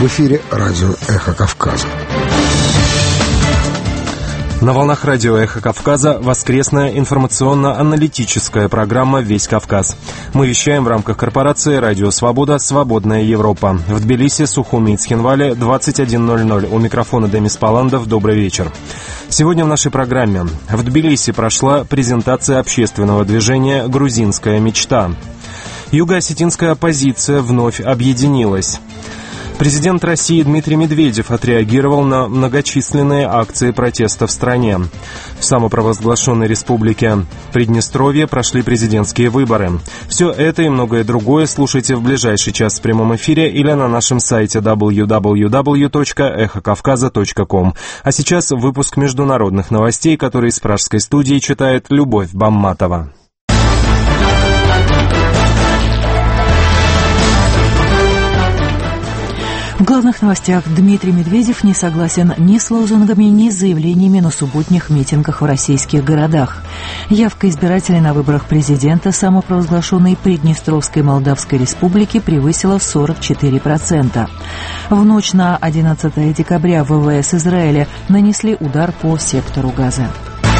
эфире радио «Эхо Кавказа». На волнах радио «Эхо Кавказа» воскресная информационно-аналитическая программа «Весь Кавказ». Мы вещаем в рамках корпорации «Радио Свобода. Свободная Европа». В Тбилиси, Сухуми и Цхинвале 21:00. У микрофона Демис Паландов. Добрый вечер. Сегодня в нашей программе. В Тбилиси прошла презентация общественного движения «Грузинская мечта». Юго-осетинская оппозиция вновь объединилась. Президент России Дмитрий Медведев отреагировал на многочисленные акции протеста в стране. В самопровозглашенной республике Приднестровье прошли президентские выборы. Все это и многое другое слушайте в ближайший час в прямом эфире или на нашем сайте www.эхокавказа.ком. А сейчас выпуск международных новостей, который из пражской студии читает Любовь Бамматова. В главных новостях: Дмитрий Медведев не согласен ни с лозунгами, ни с заявлениями на субботних митингах в российских городах. Явка избирателей на выборах президента самопровозглашенной Приднестровской Молдавской Республики превысила 44%. В ночь на 11 декабря ВВС Израиля нанесли удар по сектору Газа.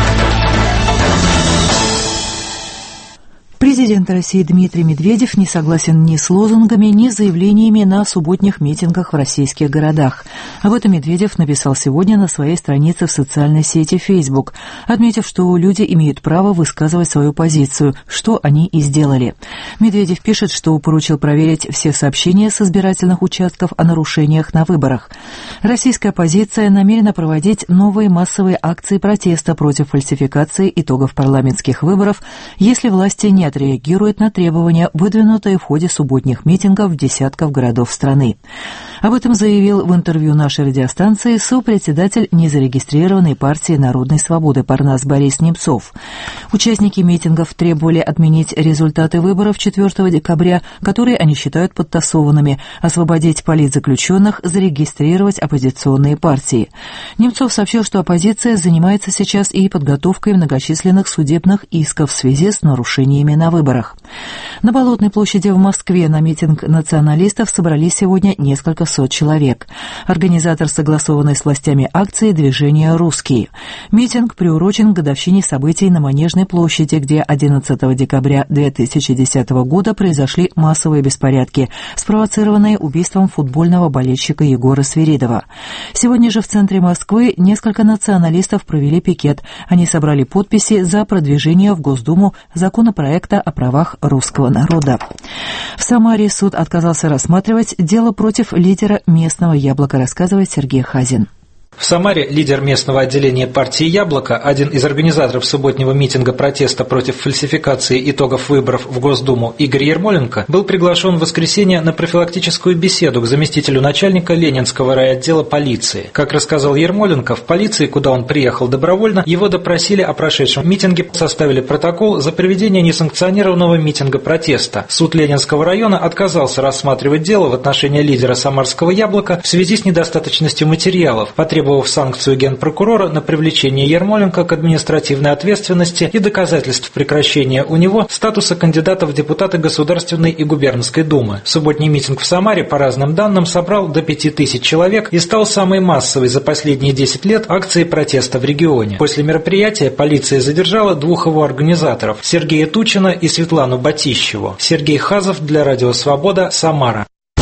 Президент России Дмитрий Медведев не согласен ни с лозунгами, ни с заявлениями на субботних митингах в российских городах. Об этом Медведев написал сегодня на своей странице в социальной сети Facebook, отметив, что люди имеют право высказывать свою позицию, что они и сделали. Медведев пишет, что поручил проверить все сообщения с избирательных участков о нарушениях на выборах. Российская оппозиция намерена проводить новые массовые акции протеста против фальсификации итогов парламентских выборов, если власти не отреагирует на требования, выдвинутые в ходе субботних митингов десятков городов страны. Об этом заявил в интервью нашей радиостанции сопредседатель незарегистрированной партии Народной свободы Парнас Борис Немцов. Участники митингов требовали отменить результаты выборов 4 декабря, которые они считают подтасованными, освободить политзаключенных, зарегистрировать оппозиционные партии. Немцов сообщил, что оппозиция занимается сейчас и подготовкой многочисленных судебных исков в связи с нарушениями на выборах. На Болотной площади в Москве на митинг националистов собрались сегодня несколько сот человек. Организатор согласованной с властями акции «Движение «Русские». Митинг приурочен к годовщине событий на Манежной площади, где 11 декабря 2010 года произошли массовые беспорядки, спровоцированные убийством футбольного болельщика Егора Свиридова. Сегодня же в центре Москвы несколько националистов провели пикет. Они собрали подписи за продвижение в Госдуму законопроекта о правах русского народа. В Самаре суд отказался рассматривать дело против лидера местного «Яблока», рассказывает Сергей Хазин. В Самаре лидер местного отделения партии «Яблоко», один из организаторов субботнего митинга протеста против фальсификации итогов выборов в Госдуму Игорь Ермоленко, был приглашен в воскресенье на профилактическую беседу к заместителю начальника Ленинского райотдела полиции. Как рассказал Ермоленко, в полиции, куда он приехал добровольно, его допросили о прошедшем митинге, составили протокол за проведение несанкционированного митинга протеста. Суд Ленинского района отказался рассматривать дело в отношении лидера самарского «Яблока» в связи с недостаточностью материалов, потребовав санкцию генпрокурора на привлечение Ермоленко к административной ответственности и доказательств прекращения у него статуса кандидата в депутаты Государственной и Губернской думы. Субботний митинг в Самаре, по разным данным, собрал до 5000 человек и стал самой массовой за последние 10 лет акцией протеста в регионе. После мероприятия полиция задержала двух его организаторов – Сергея Тучина и Светлану Батищеву. Сергей Хазов для Радио Свобода, Самара.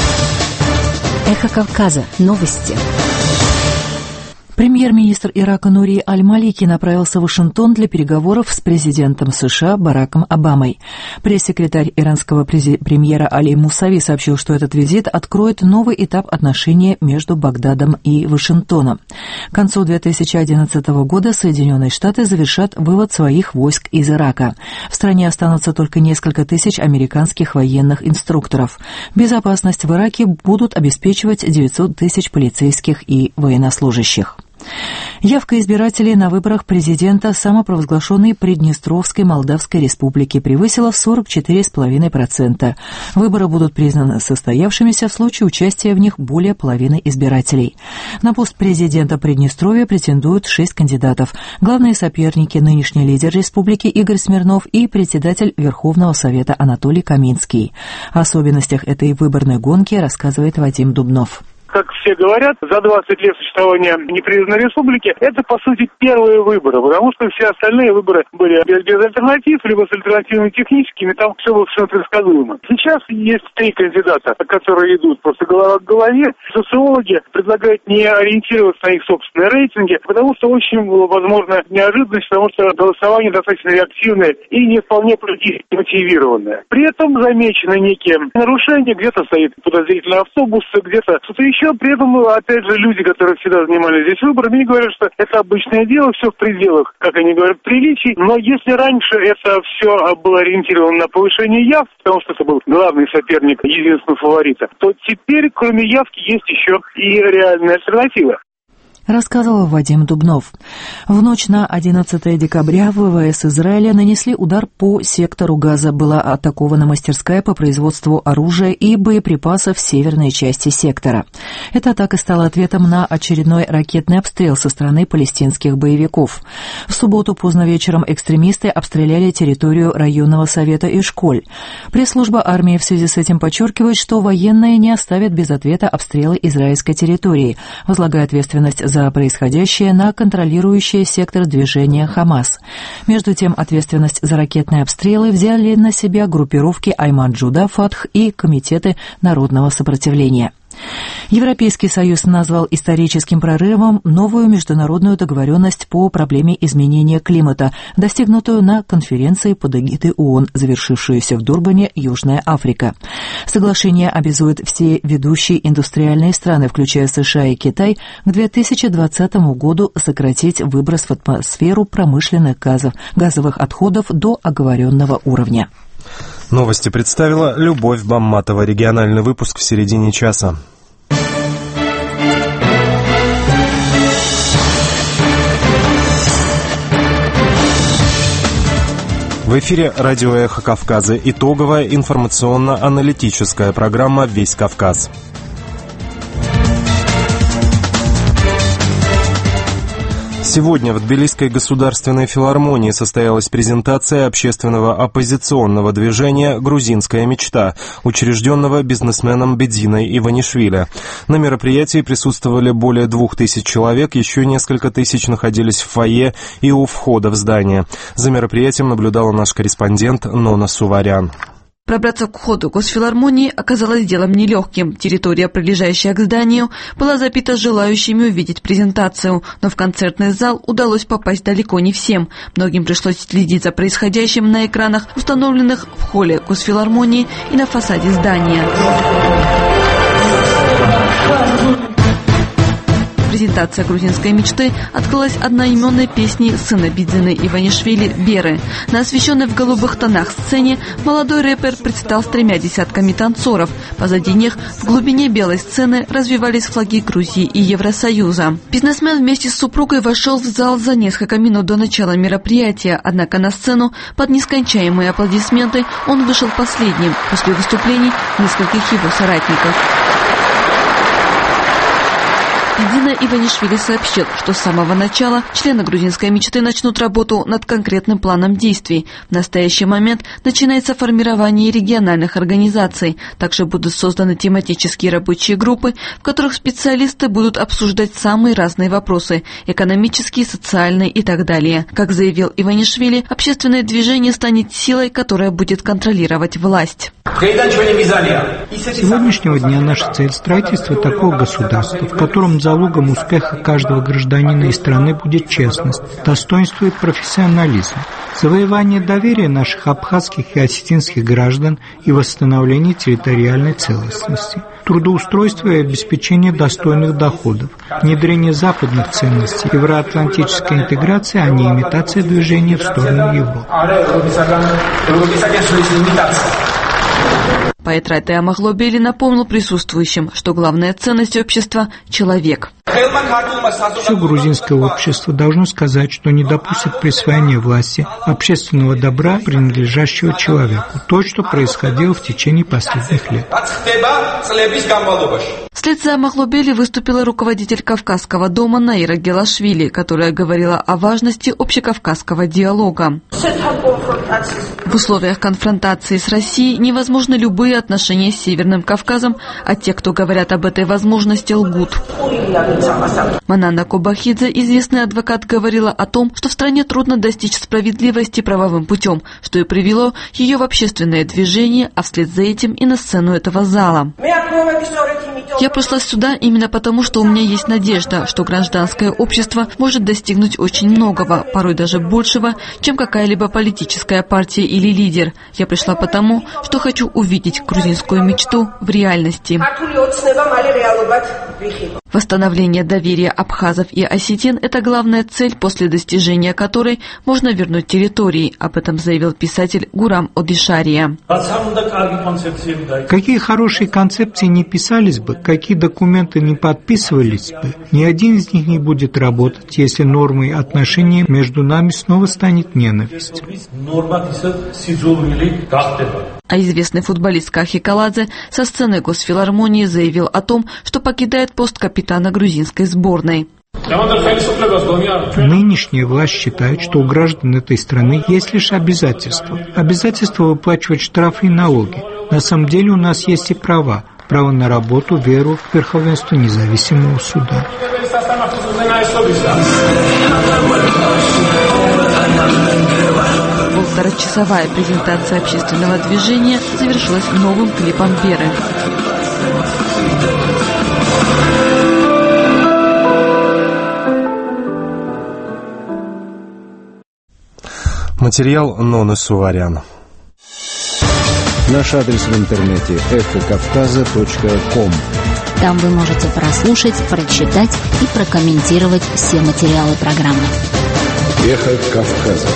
Эхо Кавказа. Новости. Премьер-министр Ирака Нури Аль-Малики направился в Вашингтон для переговоров с президентом США Бараком Обамой. Пресс-секретарь иранского премьера Али Мусави сообщил, что этот визит откроет новый этап отношений между Багдадом и Вашингтоном. К концу 2011 года Соединенные Штаты завершат вывод своих войск из Ирака. В стране останутся только несколько тысяч американских военных инструкторов. Безопасность в Ираке будут обеспечивать 900 тысяч полицейских и военнослужащих. Явка избирателей на выборах президента самопровозглашенной Приднестровской Молдавской Республики превысила 44,5%. Выборы будут признаны состоявшимися в случае участия в них более половины избирателей. На пост президента Приднестровья претендуют 6 кандидатов. Главные соперники – нынешний лидер республики Игорь Смирнов и председатель Верховного Совета Анатолий Каминский. О особенностях этой выборной гонки рассказывает Вадим Дубнов. как все говорят, за 20 лет существования непризнанной республики, это, по сути, первые выборы, потому что все остальные выборы были без альтернатив, либо с альтернативами техническими, там все было совершенно предсказуемо. Сейчас есть 3 кандидата, которые идут просто голова к голове. Социологи предлагают не ориентироваться на их собственные рейтинги, потому что очень возможна неожиданность, потому что голосование достаточно реактивное и не вполне мотивированное. При этом замечены некие нарушения, где-то стоит подозрительный автобус, где-то что-то еще. При этом, опять же, люди, которые всегда занимались здесь выборами, они говорят, что это обычное дело, все в пределах, как они говорят, приличий. Но если раньше это все было ориентировано на повышение явки, потому что это был главный соперник единственного фаворита, то теперь, кроме явки, есть еще и реальная альтернатива. Рассказывал Вадим Дубнов. В ночь на 11 декабря ВВС Израиля нанесли удар по сектору Газа. Была атакована мастерская по производству оружия и боеприпасов в северной части сектора. Эта атака стала ответом на очередной ракетный обстрел со стороны палестинских боевиков. В субботу поздно вечером экстремисты обстреляли территорию районного совета Эшколь. Пресс-служба армии в связи с этим подчеркивает, что военные не оставят без ответа обстрелы израильской территории, возлагая ответственность за происходящее на контролирующий сектор движения «Хамас». Между тем, ответственность за ракетные обстрелы взяли на себя группировки Айман-Джуда, Фатх и комитеты народного сопротивления. Европейский Союз назвал историческим прорывом новую международную договоренность по проблеме изменения климата, достигнутую на конференции под эгидой ООН, завершившуюся в Дурбане, Южная Африка. Соглашение обязует все ведущие индустриальные страны, включая США и Китай, к 2020 году сократить выброс в атмосферу промышленных газовых отходов до оговоренного уровня. Новости представила Любовь Бамматова. Региональный выпуск в середине часа. В эфире радио «Эхо Кавказа». Итоговая информационно-аналитическая программа «Весь Кавказ». Сегодня в Тбилисской государственной филармонии состоялась презентация общественного оппозиционного движения «Грузинская мечта», учрежденного бизнесменом Бединой Иванишвили. На мероприятии присутствовали более 2000 человек, еще несколько тысяч находились в фойе и у входа в здание. За мероприятием наблюдала наш корреспондент Нона Суварян. Пробраться к входу госфилармонии оказалось делом нелегким. Территория, прилежащая к зданию, была забита желающими увидеть презентацию, но в концертный зал удалось попасть далеко не всем. Многим пришлось следить за происходящим на экранах, установленных в холле госфилармонии и на фасаде здания. Презентация грузинской мечты открылась одноименной песней сына Бедины Иванишвили «Беры». На освещенной в голубых тонах сцене молодой рэпер предстал с 3 десятками танцоров. Позади них в глубине белой сцены развивались флаги Грузии и Евросоюза. Бизнесмен вместе с супругой вошел в зал за несколько минут до начала мероприятия, однако на сцену под нескончаемые аплодисменты он вышел последним после выступлений нескольких его соратников. Бедина Иванишвили сообщил, что с самого начала члены грузинской мечты начнут работу над конкретным планом действий. В настоящий момент начинается формирование региональных организаций. Также будут созданы тематические рабочие группы, в которых специалисты будут обсуждать самые разные вопросы – экономические, социальные и так далее. Как заявил Иванишвили, общественное движение станет силой, которая будет контролировать власть. С сегодняшнего дня наша цель – строительство такого государства, в котором залогом успеха каждого гражданина и страны будет честность, достоинство и профессионализм, завоевание доверия наших абхазских и осетинских граждан и восстановление территориальной целостности, трудоустройство и обеспечение достойных доходов, внедрение западных ценностей, евроатлантическая интеграция, а не имитация движения в сторону Европы. Поэт Райтей Амахлобели напомнил присутствующим, что главная ценность общества – человек. Все грузинское общество должно сказать, что не допустит присвоения власти общественного добра, принадлежащего человеку. То, что происходило в течение последних лет. Вслед за Махлобели выступила руководитель Кавказского дома Наира Гелашвили, которая говорила о важности общекавказского диалога. В условиях конфронтации с Россией невозможны любые отношения с Северным Кавказом, а те, кто говорят об этой возможности, лгут. Манана Кобахидзе, известный адвокат, говорила о том, что в стране трудно достичь справедливости правовым путем, что и привело ее в общественное движение, а вслед за этим и на сцену этого зала. Я пришла сюда именно потому, что у меня есть надежда, что гражданское общество может достигнуть очень многого, порой даже большего, чем какая-либо политическая партия или лидер. Я пришла потому, что хочу увидеть грузинскую мечту в реальности. Восстановление доверия абхазов и осетин – это главная цель, после достижения которой можно вернуть территории. Об этом заявил писатель Гурам Одишария. Какие хорошие концепции не писались бы, какие документы не подписывались бы, ни один из них не будет работать, если нормой отношений между нами снова станет ненависть. А известный футболист Кахи Каладзе со сцены Госфилармонии заявил о том, что покидает пост капитана грузинской сборной. Нынешняя власть считает, что у граждан этой страны есть лишь обязательства. Обязательство выплачивать штрафы и налоги. На самом деле у нас есть и права. Право на работу, веру в верховенство независимого суда. Полуторачасовая презентация общественного движения завершилась новым клипом Беры. Материал Ноны Суварян. Наш адрес в интернете эхокавказа.ком. Там вы можете прослушать, прочитать и прокомментировать все материалы программы. Эхо Кавказа.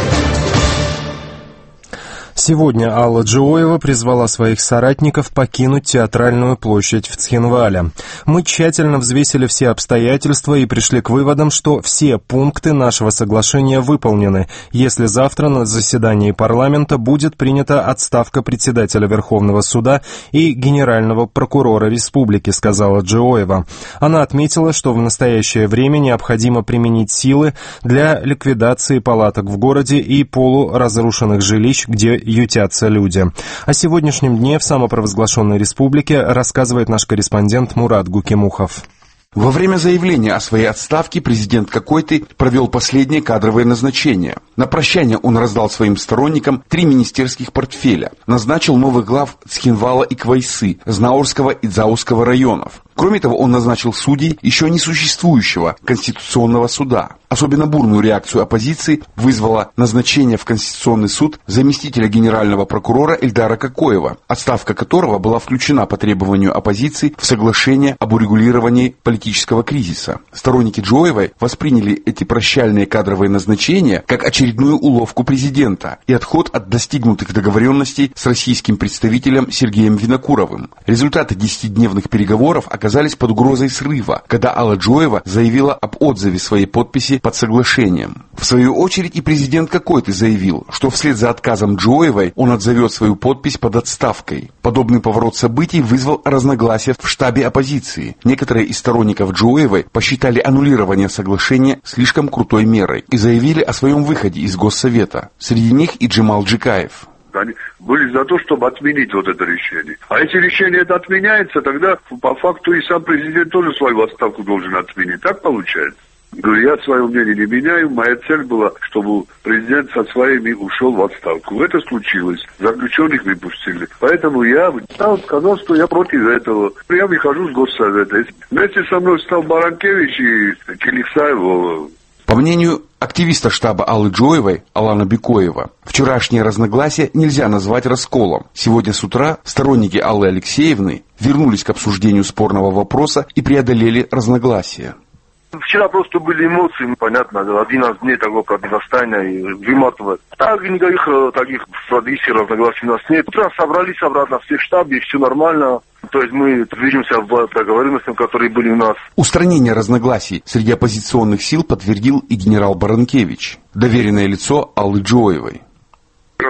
Сегодня Алла Джоева призвала своих соратников покинуть театральную площадь в Цхинвале. Мы тщательно взвесили все обстоятельства и пришли к выводам, что все пункты нашего соглашения выполнены, если завтра на заседании парламента будет принята отставка председателя Верховного суда и генерального прокурора республики, сказала Джоева. Она отметила, что в настоящее время необходимо применить силы для ликвидации палаток в городе и полуразрушенных жилищ, где ютятся люди. О сегодняшнем дне в самопровозглашенной республике рассказывает наш корреспондент Мурат Гукимухов. Во время заявления о своей отставке президент Кокойты провел последнее кадровое назначение. На прощание он раздал своим сторонникам 3 министерских портфеля, назначил новых глав Цхинвала и Квайсы, Знаурского и Дзауского районов. Кроме того, он назначил судей еще не существующего Конституционного суда. Особенно бурную реакцию оппозиции вызвало назначение в Конституционный суд заместителя генерального прокурора Эльдара Кокоева, отставка которого была включена по требованию оппозиции в соглашение об урегулировании политического кризиса. Сторонники Джоевой восприняли эти прощальные кадровые назначения как очередную уловку президента и отход от достигнутых договоренностей с российским представителем Сергеем Винокуровым. Результаты 10-дневных переговоров оказались под угрозой срыва, когда Алла Джоева заявила об отзыве своей подписи под соглашением. В свою очередь и президент Кокойты заявил, что вслед за отказом Джоевой он отзовет свою подпись под отставкой. Подобный поворот событий вызвал разногласия в штабе оппозиции. Некоторые из сторонников Джоевой посчитали аннулирование соглашения слишком крутой мерой и заявили о своем выходе из Госсовета. Среди них и Джемал Джикаев. Они были за то, чтобы отменить вот это решение. А если решение это отменяется, тогда по факту и сам президент тоже свою отставку должен отменить. Так получается? Я свое мнение не меняю. Моя цель была, чтобы президент со своими ушел в отставку. Это случилось. Заключенных выпустили. Поэтому я сказал, что я против этого. Я выхожу с Госсовета. Вместе со мной стал Баранкевич и Келихсаев. По мнению активиста штаба Аллы Джоевой Алана Бекоева, вчерашнее разногласие нельзя назвать расколом. Сегодня с утра сторонники Аллы Алексеевны вернулись к обсуждению спорного вопроса и преодолели разногласия. Вчера просто были эмоции, понятно, 11 дней такого противостояния и выматывает. Так, никаких таких традиций, разногласий у нас нет. Утро собрались обратно все в штабе, все нормально. То есть мы движемся в договоренностях, которые были у нас. Устранение разногласий среди оппозиционных сил подтвердил и генерал Баранкевич, доверенное лицо Аллы Джоевой.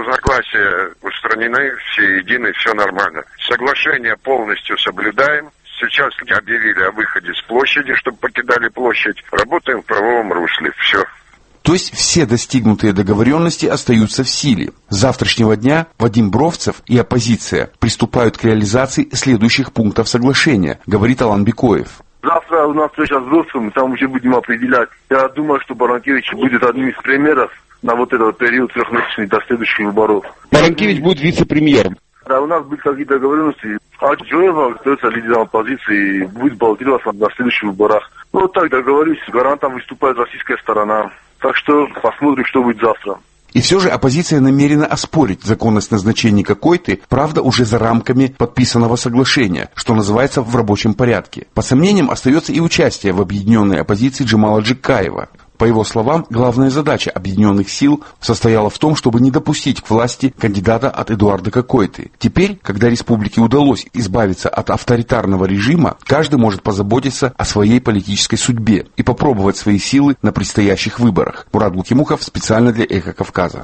Разногласия устранены, все едины, все нормально. Соглашение полностью соблюдаем. Сейчас объявили о выходе с площади, чтобы покидали площадь. Работаем в правовом русле. Все. То есть все достигнутые договоренности остаются в силе. С завтрашнего дня Вадим Бровцев и оппозиция приступают к реализации следующих пунктов соглашения, говорит Алан Бекоев. Завтра у нас встреча с Бровцевым, там уже будем определять. Я думаю, что Баранкевич будет одним из премьеров на вот этот период трехмесячный до следующих выборов. Баранкевич будет вице-премьером. Да, у нас были какие-то договоренности. А Джоева остается лидером оппозиции и будет баллотироваться на следующих выборах. Ну, вот так договорились, гарантом выступает российская сторона. Так что посмотрим, что будет завтра. И все же оппозиция намерена оспорить законность назначения какой-то, правда, уже за рамками подписанного соглашения, что называется в рабочем порядке. По сомнениям остается и участие в объединенной оппозиции Джамала Джикаева. По его словам, главная задача объединенных сил состояла в том, чтобы не допустить к власти кандидата от Эдуарда Какойты. Теперь, когда республике удалось избавиться от авторитарного режима, каждый может позаботиться о своей политической судьбе и попробовать свои силы на предстоящих выборах. Мурат Гукимухов специально для «Эхо Кавказа».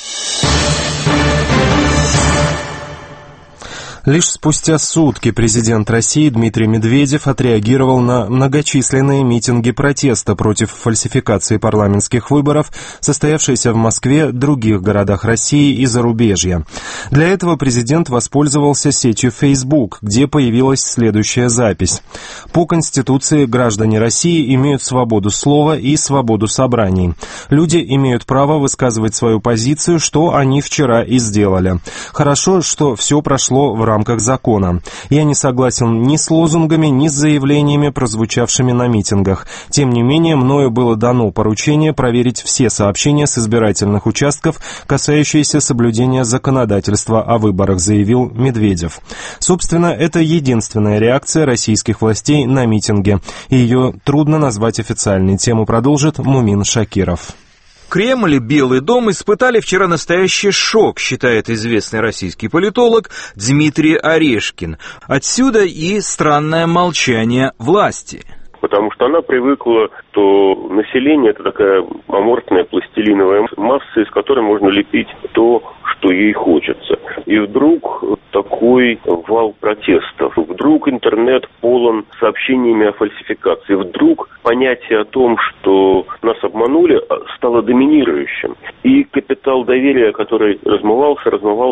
Лишь спустя сутки президент России Дмитрий Медведев отреагировал на многочисленные митинги протеста против фальсификации парламентских выборов, состоявшиеся в Москве, других городах России и зарубежья. Для этого президент воспользовался сетью Facebook, где появилась следующая запись. По Конституции граждане России имеют свободу слова и свободу собраний. Люди имеют право высказывать свою позицию, что они вчера и сделали. Хорошо, что все прошло в рамках закона. Я не согласен ни с лозунгами, ни с заявлениями, прозвучавшими на митингах. Тем не менее, мною было дано поручение проверить все сообщения с избирательных участков, касающиеся соблюдения законодательства о выборах, заявил Медведев. Собственно, это единственная реакция российских властей на митинги. Ее трудно назвать официальной. Тему продолжит Мумин Шакиров. Кремль и Белый дом испытали вчера настоящий шок, считает известный российский политолог Дмитрий Орешкин. Отсюда и странное молчание власти. Потому что она привыкла, что население – это такая аморфная пластилиновая масса, из которой можно лепить то, что ей хочется. И вдруг такой вал протестов. Вдруг интернет полон сообщениями о фальсификации. Вдруг понятие о том, что нас обманули, стало доминирующим. И капитал доверия, который размывался,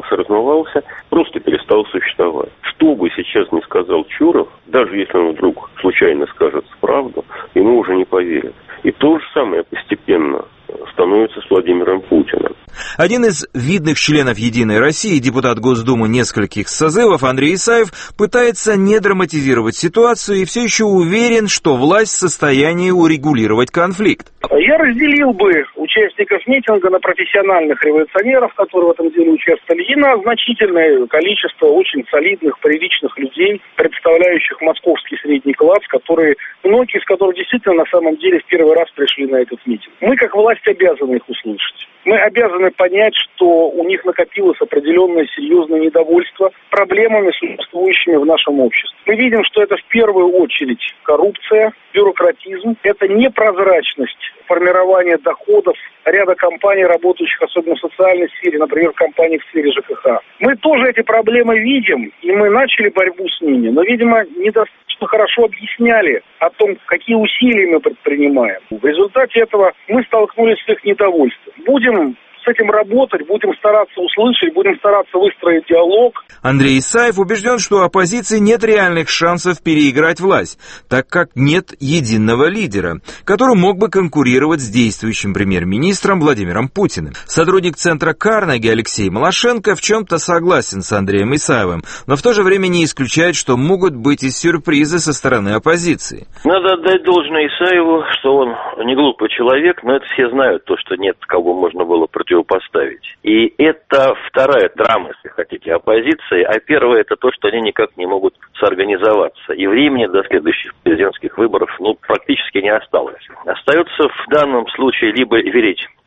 просто перестал существовать. Что бы сейчас ни сказал Чуров, даже если он вдруг случайно скажет правду, ему уже не поверят. И то же самое постепенно становится с Владимиром Путиным. Один из видных членов «Единой России», депутат Госдумы нескольких созывов Андрей Исаев, пытается не драматизировать ситуацию и все еще уверен, что власть в состоянии урегулировать конфликт. Я разделил бы участников митинга на профессиональных революционеров, которые в этом деле участвовали, и на значительное количество очень солидных, приличных людей, представляющих московский средний класс, многие из которых действительно на самом деле в первый раз пришли на этот митинг. Мы, как власть, обязаны их услышать. Мы обязаны понять, что у них накопилось определенное серьезное недовольство проблемами, существующими в нашем обществе. Мы видим, что это в первую очередь коррупция, бюрократизм, это непрозрачность формирования доходов ряда компаний, работающих особенно в социальной сфере, например, компаний в сфере ЖКХ. Мы тоже эти проблемы видим, и мы начали борьбу с ними, но, видимо, недостаточно хорошо объясняли о том, какие усилия мы предпринимаем. В результате этого мы столкнулись с их недовольством. Будем с этим работать, будем стараться услышать, будем стараться выстроить диалог. Андрей Исаев убежден, что у оппозиции нет реальных шансов переиграть власть, так как нет единого лидера, который мог бы конкурировать с действующим премьер-министром Владимиром Путиным. Сотрудник центра Карнеги Алексей Малашенко в чем-то согласен с Андреем Исаевым, но в то же время не исключает, что могут быть и сюрпризы со стороны оппозиции. Надо отдать должное Исаеву, что он не глупый человек, но это все знают, то, что нет кого можно было противопоставить. И это вторая драма, если хотите, оппозиции. А первая — это то, что они никак не могут соорганизоваться. И времени до следующих президентских выборов практически не осталось. Остается в данном случае либо верить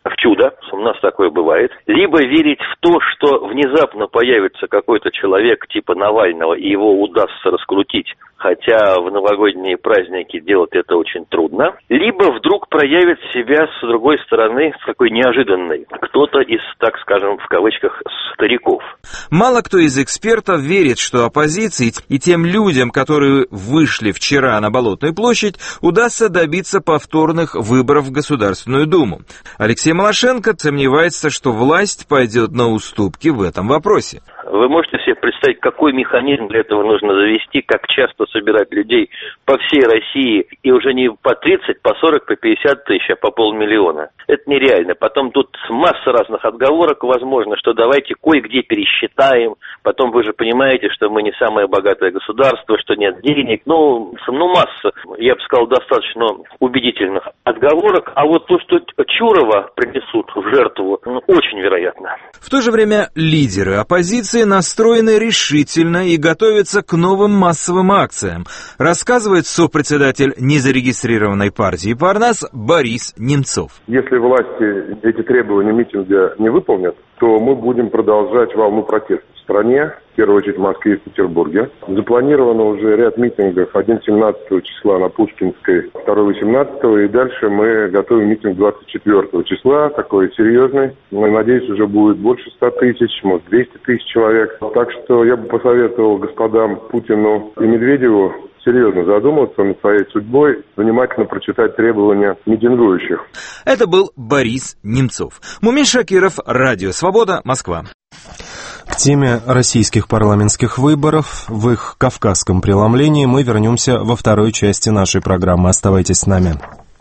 в чудо, у нас такое бывает, либо верить в то, что внезапно появится какой-то человек типа Навального, и его удастся раскрутить, хотя в новогодние праздники делать это очень трудно, либо вдруг проявит себя с другой стороны, с такой неожиданной, кто-то из, так скажем, в кавычках, стариков. Мало кто из экспертов верит, что оппозиции и тем людям, которые вышли вчера на Болотную площадь, удастся добиться повторных выборов в Государственную Думу. Алексей Малашенко сомневается, что власть пойдет на уступки в этом вопросе. Вы можете себе представить, какой механизм для этого нужно завести, как часто собирать людей по всей России, и уже не по 30, по 40, по 50 тысяч, а по 500 000. Это нереально. Потом тут масса разных отговорок возможно, что давайте кое-где пересчитаем. Потом вы же понимаете, что мы не самое богатое государство, что нет денег. Масса, я бы сказал, достаточно убедительных отговорок. А вот то, что Чурова принесут в жертву, очень вероятно. В то же время лидеры оппозиции настроены решительно и готовятся к новым массовым акциям, рассказывает сопредседатель незарегистрированной партии «Парнас» Борис Немцов. Если власти эти требования митинга не выполнят, то мы будем продолжать волну протеста в стране, в первую очередь в Москве и в Петербурге. Запланировано уже ряд митингов. Один 17 числа на Пушкинской, второй 18, и дальше мы готовим митинг 24 числа, такой серьезный. Надеюсь, уже будет больше 100 тысяч, может 200 тысяч человек. Так что я бы посоветовал господам Путину и Медведеву серьезно задуматься над своей судьбой, внимательно прочитать требования митингующих. Это был Борис Немцов. Мумин Шакиров, Радио Свобода, Москва. К теме российских парламентских выборов в их кавказском преломлении мы вернемся во второй части нашей программы. Оставайтесь с нами.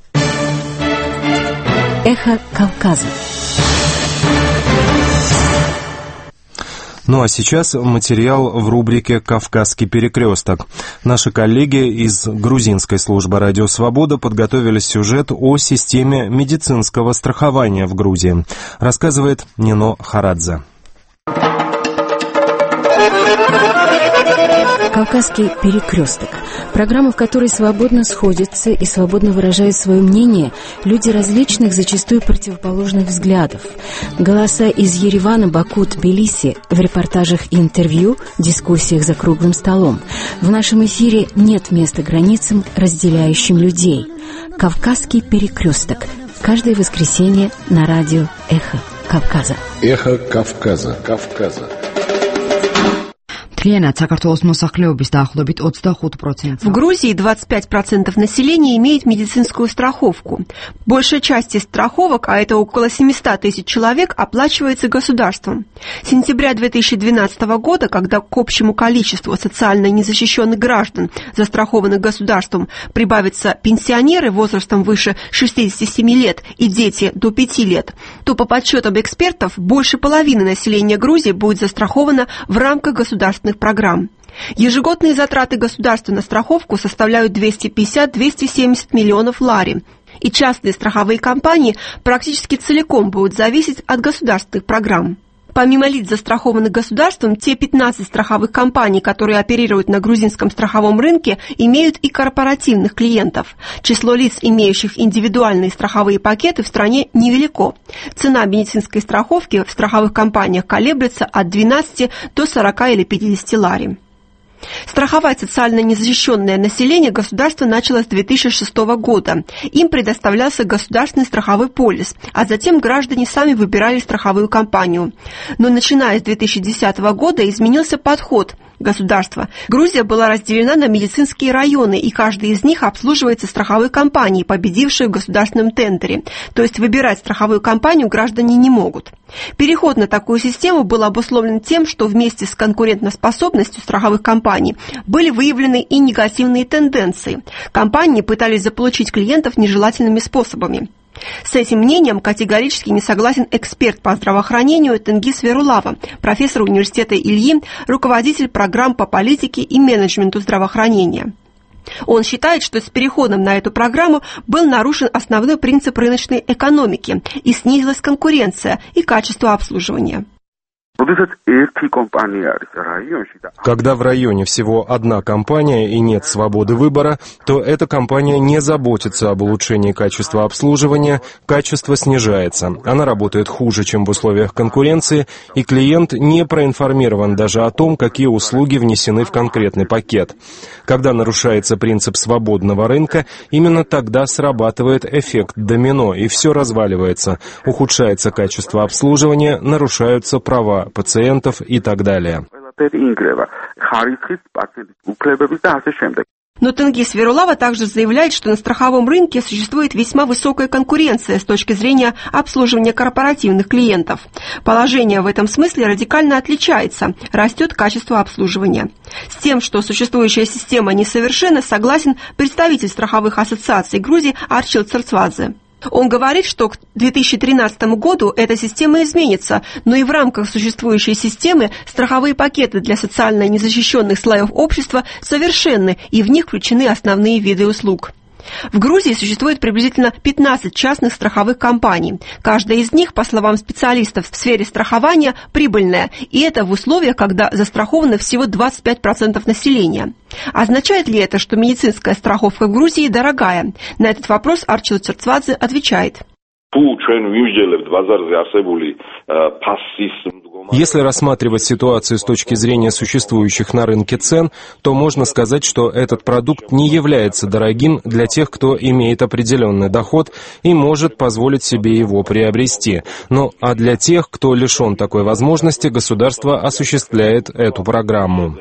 Эхо Кавказа. Ну а сейчас материал в рубрике «Кавказский перекресток». Наши коллеги из грузинской службы «Радио Свобода» подготовили сюжет о системе медицинского страхования в Грузии. Рассказывает Нино Харадзе. «Кавказский перекресток». Программа, в которой свободно сходятся и свободно выражают свое мнение люди различных, зачастую противоположных взглядов. Голоса из Еревана, Баку, Тбилиси в репортажах и интервью, дискуссиях за круглым столом. В нашем эфире нет места границам, разделяющим людей. «Кавказский перекресток». Каждое воскресенье на радио «Эхо Кавказа». «Эхо Кавказа». Кавказа. В Грузии 25% населения имеет медицинскую страховку. Большая часть из страховок, а это около 700 тысяч человек, оплачивается государством. С сентября 2012 года, когда к общему количеству социально незащищенных граждан, застрахованных государством, прибавятся пенсионеры возрастом выше 67 лет и дети до 5 лет, то по подсчетам экспертов больше половины населения Грузии будет застраховано в рамках государственных программ. Ежегодные затраты государства на страховку составляют 250-270 миллионов лари, и частные страховые компании практически целиком будут зависеть от государственных программ. Помимо лиц, застрахованных государством, те 15 страховых компаний, которые оперируют на грузинском страховом рынке, имеют и корпоративных клиентов. Число лиц, имеющих индивидуальные страховые пакеты, в стране невелико. Цена медицинской страховки в страховых компаниях колеблется от 12 до 40 или 50 лари. Страховать социально незащищенное население государство начало с 2006 года. Им предоставлялся государственный страховой полис, а затем граждане сами выбирали страховую компанию. Но начиная с 2010 года изменился подход государства. Грузия была разделена на медицинские районы, и каждый из них обслуживается страховой компанией, победившей в государственном тендере. То есть выбирать страховую компанию граждане не могут. Переход на такую систему был обусловлен тем, что вместе с конкурентоспособностью страховых компаний были выявлены и негативные тенденции. Компании пытались заполучить клиентов нежелательными способами. С этим мнением категорически не согласен эксперт по здравоохранению Тенгиз Верулава, профессор университета Ильи, руководитель программ по политике и менеджменту здравоохранения. Он считает, что с переходом на эту программу был нарушен основной принцип рыночной экономики и снизилась конкуренция и качество обслуживания. Когда в районе всего одна компания и нет свободы выбора, то эта компания не заботится об улучшении качества обслуживания, качество снижается. Она работает хуже, чем в условиях конкуренции, и клиент не проинформирован даже о том, какие услуги внесены в конкретный пакет. Когда нарушается принцип свободного рынка, именно тогда срабатывает эффект домино, и все разваливается. Ухудшается качество обслуживания, нарушаются права пациентов и так далее. Но Тенгиз Верулава также заявляет, что на страховом рынке существует весьма высокая конкуренция с точки зрения обслуживания корпоративных клиентов. Положение в этом смысле радикально отличается, растет качество обслуживания. С тем, что существующая система несовершенна, согласен представитель страховых ассоциаций Грузии Арчил Церцвадзе. Он говорит, что к 2013 году эта система изменится, но и в рамках существующей системы страховые пакеты для социально незащищенных слоев общества совершенны, и в них включены основные виды услуг. В Грузии существует приблизительно 15 частных страховых компаний. Каждая из них, по словам специалистов в сфере страхования, прибыльная, и это в условиях, когда застраховано всего 25% населения. Означает ли это, что медицинская страховка в Грузии дорогая? На этот вопрос Арчил Церцвадзе отвечает. Если рассматривать ситуацию с точки зрения существующих на рынке цен, то можно сказать, что этот продукт не является дорогим для тех, кто имеет определенный доход и может позволить себе его приобрести. А для тех, кто лишен такой возможности, государство осуществляет эту программу.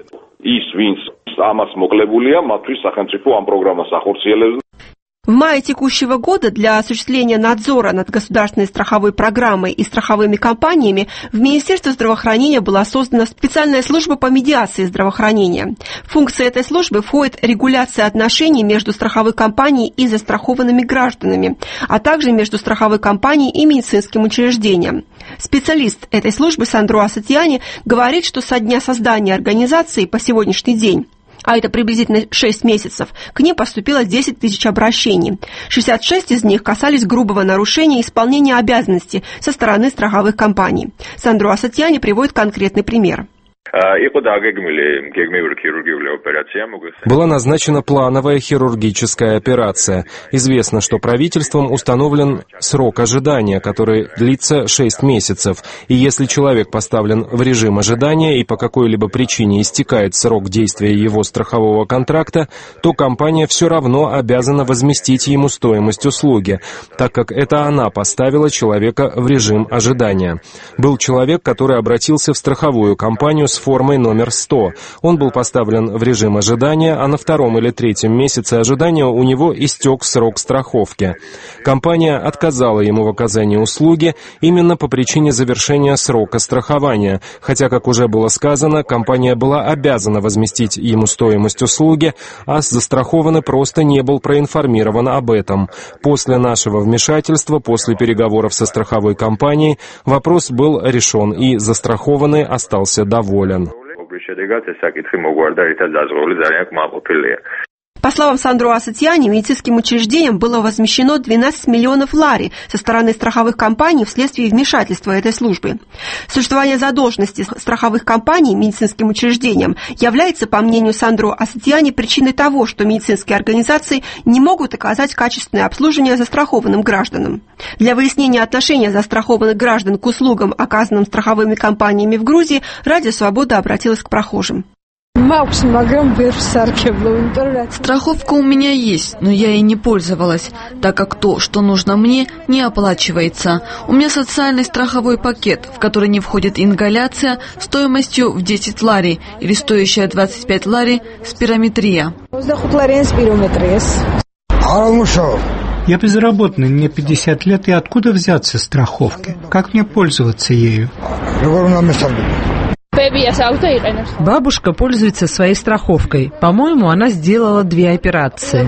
В мае текущего года для осуществления надзора над государственной страховой программой и страховыми компаниями в Министерстве здравоохранения была создана специальная служба по медиации здравоохранения. В функции этой службы входит регуляция отношений между страховой компанией и застрахованными гражданами, а также между страховой компанией и медицинским учреждением. Специалист этой службы Сандро Асатьяни говорит, что со дня создания организации по сегодняшний день, а это приблизительно 6 месяцев, к ним поступило 10 тысяч обращений. 66 из них касались грубого нарушения исполнения обязанностей со стороны страховых компаний. Сандро Асатьяни приводит конкретный пример. Была назначена плановая хирургическая операция. Известно, что правительством установлен срок ожидания, который длится 6 месяцев. И если человек поставлен в режим ожидания и по какой-либо причине истекает срок действия его страхового контракта, то компания все равно обязана возместить ему стоимость услуги, так как это она поставила человека в режим ожидания. Был человек, который обратился в страховую компанию с формой номер 100. Он был поставлен в режим ожидания, а на 2-м или 3-м месяце ожидания у него истек срок страховки. Компания отказала ему в оказании услуги именно по причине завершения срока страхования, хотя, как уже было сказано, компания была обязана возместить ему стоимость услуги, а застрахованный просто не был проинформирован об этом. После нашего вмешательства, после переговоров со страховой компанией, вопрос был решен, и застрахованный остался доволен. По словам Сандро Асатьяни, медицинским учреждениям было возмещено 12 миллионов лари со стороны страховых компаний вследствие вмешательства этой службы. Существование задолженности страховых компаний медицинским учреждениям является, по мнению Сандро Асатьяни, причиной того, что медицинские организации не могут оказать качественное обслуживание застрахованным гражданам. Для выяснения отношения застрахованных граждан к услугам, оказанным страховыми компаниями в Грузии, Радио Свобода обратилась к прохожим. Страховка у меня есть, но я ей не пользовалась, так как то, что нужно мне, не оплачивается. У меня социальный страховой пакет, в который не входит ингаляция стоимостью в 10 лари или стоящая 25 лари спирометрия. Я безработный, мне 50 лет, и откуда взяться страховки? Как мне пользоваться ею? Бабушка пользуется своей страховкой. По-моему, она сделала 2 операции.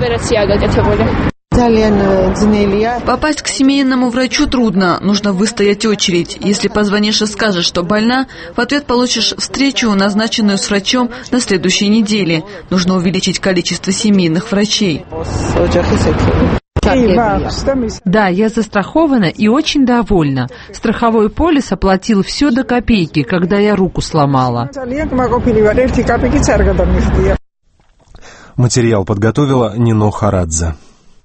Попасть к семейному врачу трудно, нужно выстоять очередь. Если позвонишь и скажешь, что больна, в ответ получишь встречу, назначенную с врачом на следующей неделе. Нужно увеличить количество семейных врачей. Да, я застрахована и очень довольна. Страховой полис оплатил все до копейки, когда я руку сломала. Материал подготовила Нино Харадзе.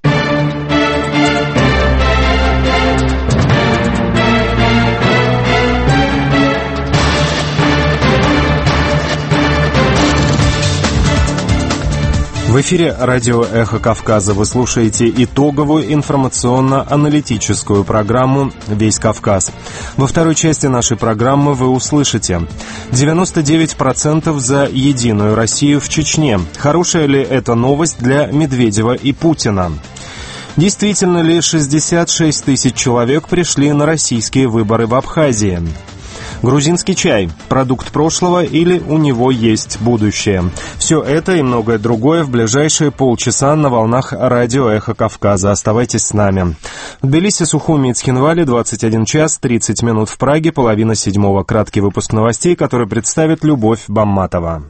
В эфире радио «Эхо Кавказа». Вы слушаете итоговую информационно-аналитическую программу «Весь Кавказ». Во второй части нашей программы вы услышите: 99% за единую Россию в Чечне. Хорошая ли это новость для Медведева и Путина? Действительно ли 66 тысяч человек пришли на российские выборы в Абхазии? Грузинский чай – продукт прошлого или у него есть будущее? Все это и многое другое в ближайшие полчаса на волнах радио «Эхо Кавказа». Оставайтесь с нами. В Тбилиси, Сухуми и Цхинвале 21 час 30 минут, в Праге половина седьмого. Краткий выпуск новостей, который представит Любовь Бамматова.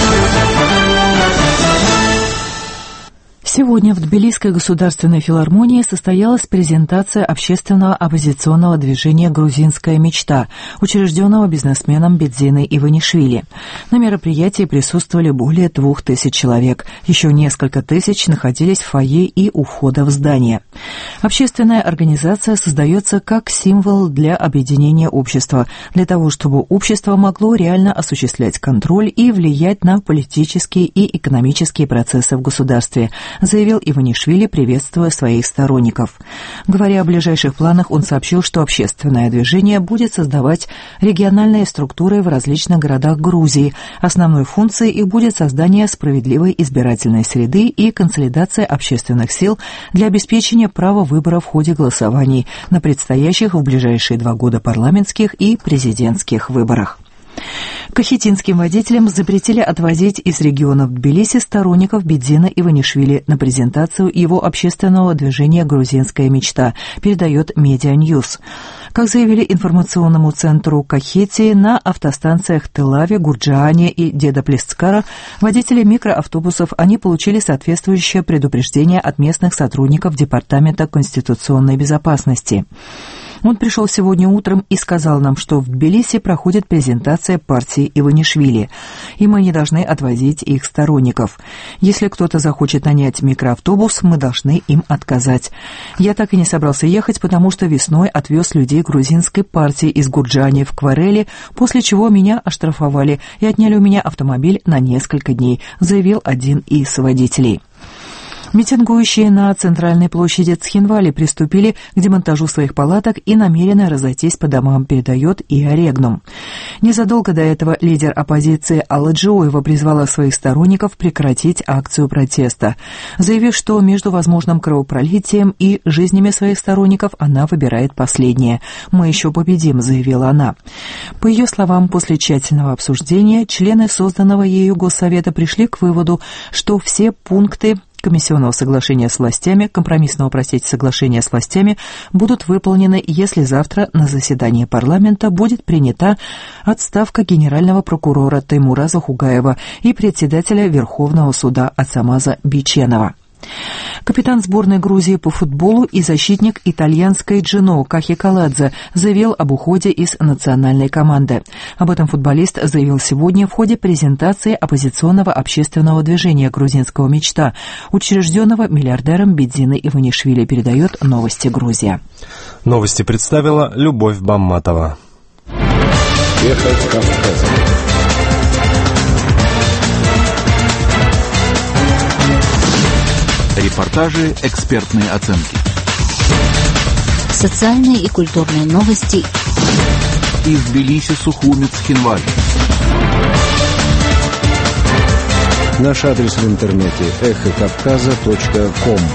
Сегодня в Тбилисской государственной филармонии состоялась презентация общественного оппозиционного движения «Грузинская мечта», учрежденного бизнесменом Бедзиной Иванишвили. На мероприятии присутствовали более 2000 человек. Еще несколько тысяч находились в фойе и у входа в здание. Общественная организация создается как символ для объединения общества, для того, чтобы общество могло реально осуществлять контроль и влиять на политические и экономические процессы в государстве, заявил Иванишвили, приветствуя своих сторонников. Говоря о ближайших планах, он сообщил, что общественное движение будет создавать региональные структуры в различных городах Грузии. Основной функцией их будет создание справедливой избирательной среды и консолидация общественных сил для обеспечения права выбора в ходе голосований на предстоящих в ближайшие 2 года парламентских и президентских выборах. Кахетинским водителям запретили отвозить из регионов Тбилиси сторонников Бедзина Иванишвили на презентацию его общественного движения «Грузинская мечта», передает Медианьюз. Как заявили информационному центру Кахетии, на автостанциях Телаве, Гурджаане и Дедаплесцкара водители микроавтобусов они получили соответствующее предупреждение от местных сотрудников Департамента конституционной безопасности. Он пришел сегодня утром и сказал нам, что в Тбилиси проходит презентация партии Иванишвили, и мы не должны отвозить их сторонников. Если кто-то захочет нанять микроавтобус, мы должны им отказать. Я так и не собрался ехать, потому что весной отвез людей грузинской партии из Гурджани в Кварели, после чего меня оштрафовали и отняли у меня автомобиль на несколько дней, заявил один из водителей. Митингующие на центральной площади Цхинвали приступили к демонтажу своих палаток и намерены разойтись по домам, передает ИА Регнум. Незадолго до этого лидер оппозиции Алла Джоева призвала своих сторонников прекратить акцию протеста, заявив, что между возможным кровопролитием и жизнями своих сторонников она выбирает последнее. «Мы еще победим», — заявила она. По ее словам, после тщательного обсуждения члены созданного ею Госсовета пришли к выводу, что все пункты комиссионного соглашения с властями, соглашения с властями будут выполнены, если завтра на заседании парламента будет принята отставка генерального прокурора Теймура Захугаева и председателя Верховного суда Ацамаза Биченова. Капитан сборной Грузии по футболу и защитник итальянской Джино Кахи Каладзе заявил об уходе из национальной команды. Об этом футболист заявил сегодня в ходе презентации оппозиционного общественного движения «Грузинского мечта», учрежденного миллиардером Бедзиной Иванишвили, передает «Новости Грузия». Новости представила Любовь Бамматова. Эхо Кавказа. Репортажи, экспертные оценки. Социальные и культурные новости. Из Тбилиси, Сухуми, Цхинвали. Наш адрес в интернете эхокавказа.ком.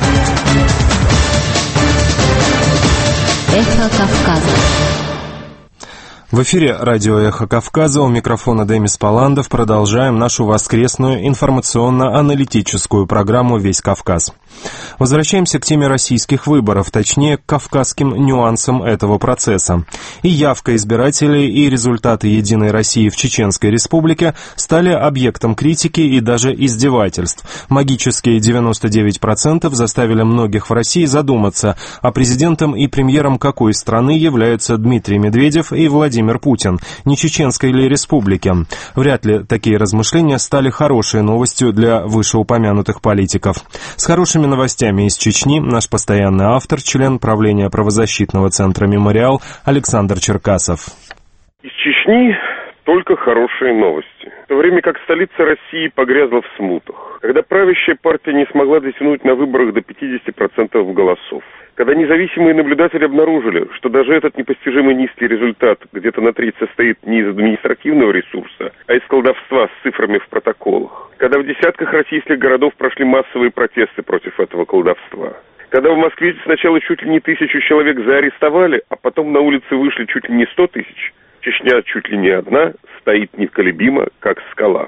Эхо Кавказа. В эфире радио «Эхо Кавказа», у микрофона Демис Паландов. Продолжаем нашу воскресную информационно-аналитическую программу «Весь Кавказ». Возвращаемся к теме российских выборов, точнее, к кавказским нюансам этого процесса. И явка избирателей, и результаты «Единой России» в Чеченской Республике стали объектом критики и даже издевательств. Магические 99% заставили многих в России задуматься, а президентом и премьером какой страны являются Дмитрий Медведев и Владимир Путин, не Чеченской ли республики. Вряд ли такие размышления стали хорошей новостью для вышеупомянутых политиков. С хорошими новостями из Чечни наш постоянный автор, член правления правозащитного центра «Мемориал» Александр Черкасов. Из Чечни только хорошие новости. В то время как столица России погрязла в смутах, когда правящая партия не смогла дотянуть на выборах до 50% голосов, когда независимые наблюдатели обнаружили, что даже этот непостижимый низкий результат где-то на треть состоит не из административного ресурса, а из колдовства с цифрами в протоколах, когда в десятках российских городов прошли массовые протесты против этого колдовства, когда в Москве сначала чуть ли не 1000 человек заарестовали, а потом на улицы вышли чуть ли не 100 тысяч, Чечня чуть ли не одна стоит неколебимо, как скала.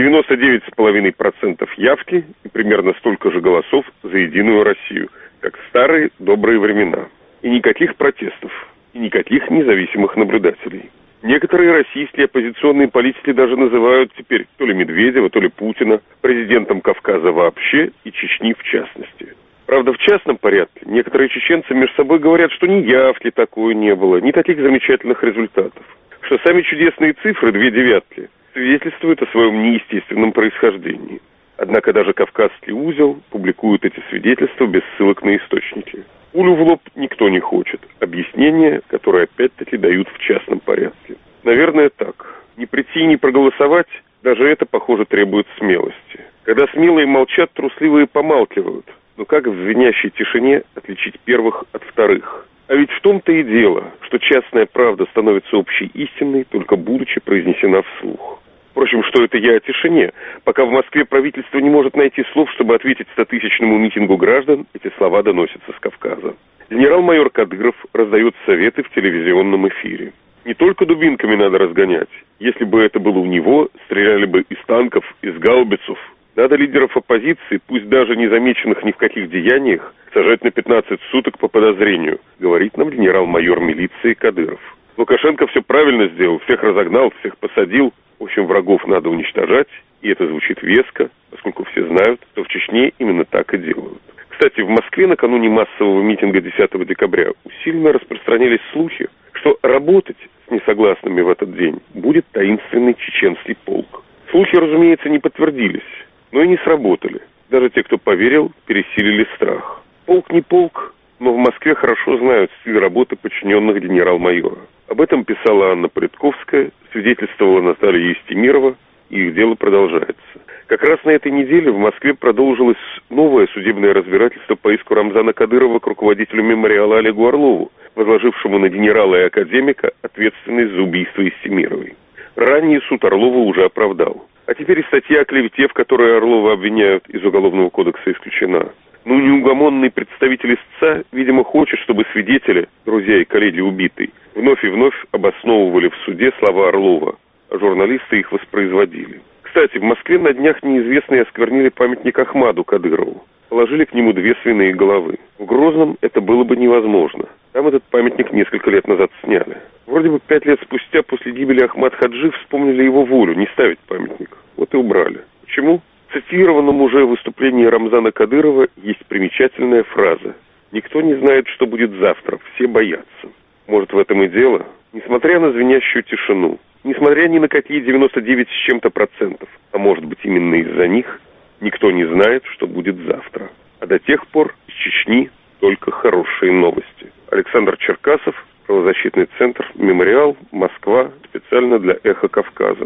99,5% явки и примерно столько же голосов за «Единую Россию», как в старые добрые времена. И никаких протестов, и никаких независимых наблюдателей. Некоторые российские оппозиционные политики даже называют теперь то ли Медведева, то ли Путина президентом Кавказа вообще и Чечни в частности. Правда, в частном порядке некоторые чеченцы между собой говорят, что ни явки такой не было, ни таких замечательных результатов, что сами чудесные цифры, 2 девятки, свидетельствуют о своем неестественном происхождении. Однако даже Кавказский узел публикует эти свидетельства без ссылок на источники. Пулю в лоб никто не хочет. Объяснения, которые опять-таки дают в частном порядке. Наверное, так. Не прийти и не проголосовать, даже это, похоже, требует смелости. Когда смелые молчат, трусливые помалкивают. Но как в звенящей тишине отличить первых от вторых? А ведь в том-то и дело, что частная правда становится общей истиной, только будучи произнесена вслух. Впрочем, что это я о тишине? Пока в Москве правительство не может найти слов, чтобы ответить 100-тысячному митингу граждан, эти слова доносятся с Кавказа. Генерал-майор Кадыров раздает советы в телевизионном эфире. Не только дубинками надо разгонять. Если бы это было у него, стреляли бы из танков, из гаубицев. Надо лидеров оппозиции, пусть даже не замеченных ни в каких деяниях, сажать на 15 суток по подозрению, говорит нам генерал-майор милиции Кадыров. Лукашенко все правильно сделал, всех разогнал, всех посадил. В общем, врагов надо уничтожать, и это звучит веско, поскольку все знают, что в Чечне именно так и делают. Кстати, в Москве накануне массового митинга 10 декабря усиленно распространялись слухи, что работать с несогласными в этот день будет таинственный чеченский полк. Слухи, разумеется, не подтвердились, но и не сработали. Даже те, кто поверил, пересилили страх. Полк не полк, но в Москве хорошо знают стиль работы подчиненных генерал-майора. Об этом писала Анна Политковская, свидетельствовала Наталья Естемирова, и их дело продолжается. Как раз на этой неделе в Москве продолжилось новое судебное разбирательство по иску Рамзана Кадырова к руководителю мемориала Олегу Орлову, возложившему на генерала и академика ответственность за убийство Естемировой. Ранее суд Орлова уже оправдал. А теперь и статья о клевете, в которой Орлова обвиняют, из Уголовного кодекса исключена. Но неугомонный представитель истца, видимо, хочет, чтобы свидетели, друзья и коллеги убитой, вновь и вновь обосновывали в суде слова Орлова, а журналисты их воспроизводили. Кстати, в Москве на днях неизвестные осквернили памятник Ахмаду Кадырову. Положили к нему 2 свиные головы. В Грозном это было бы невозможно. Там этот памятник несколько лет назад сняли. Вроде бы 5 лет спустя после гибели Ахмад Хаджи вспомнили его волю не ставить памятник. Вот и убрали. Почему? В цитированном уже выступлении Рамзана Кадырова есть примечательная фраза: «Никто не знает, что будет завтра, все боятся». Может, в этом и дело? Несмотря на звенящую тишину, несмотря ни на какие 99 с чем-то процентов, а может быть именно из-за них, никто не знает, что будет завтра. А до тех пор из Чечни только хорошие новости. Александр Черкасов, правозащитный центр «Мемориал», Москва, специально для «Эхо Кавказа».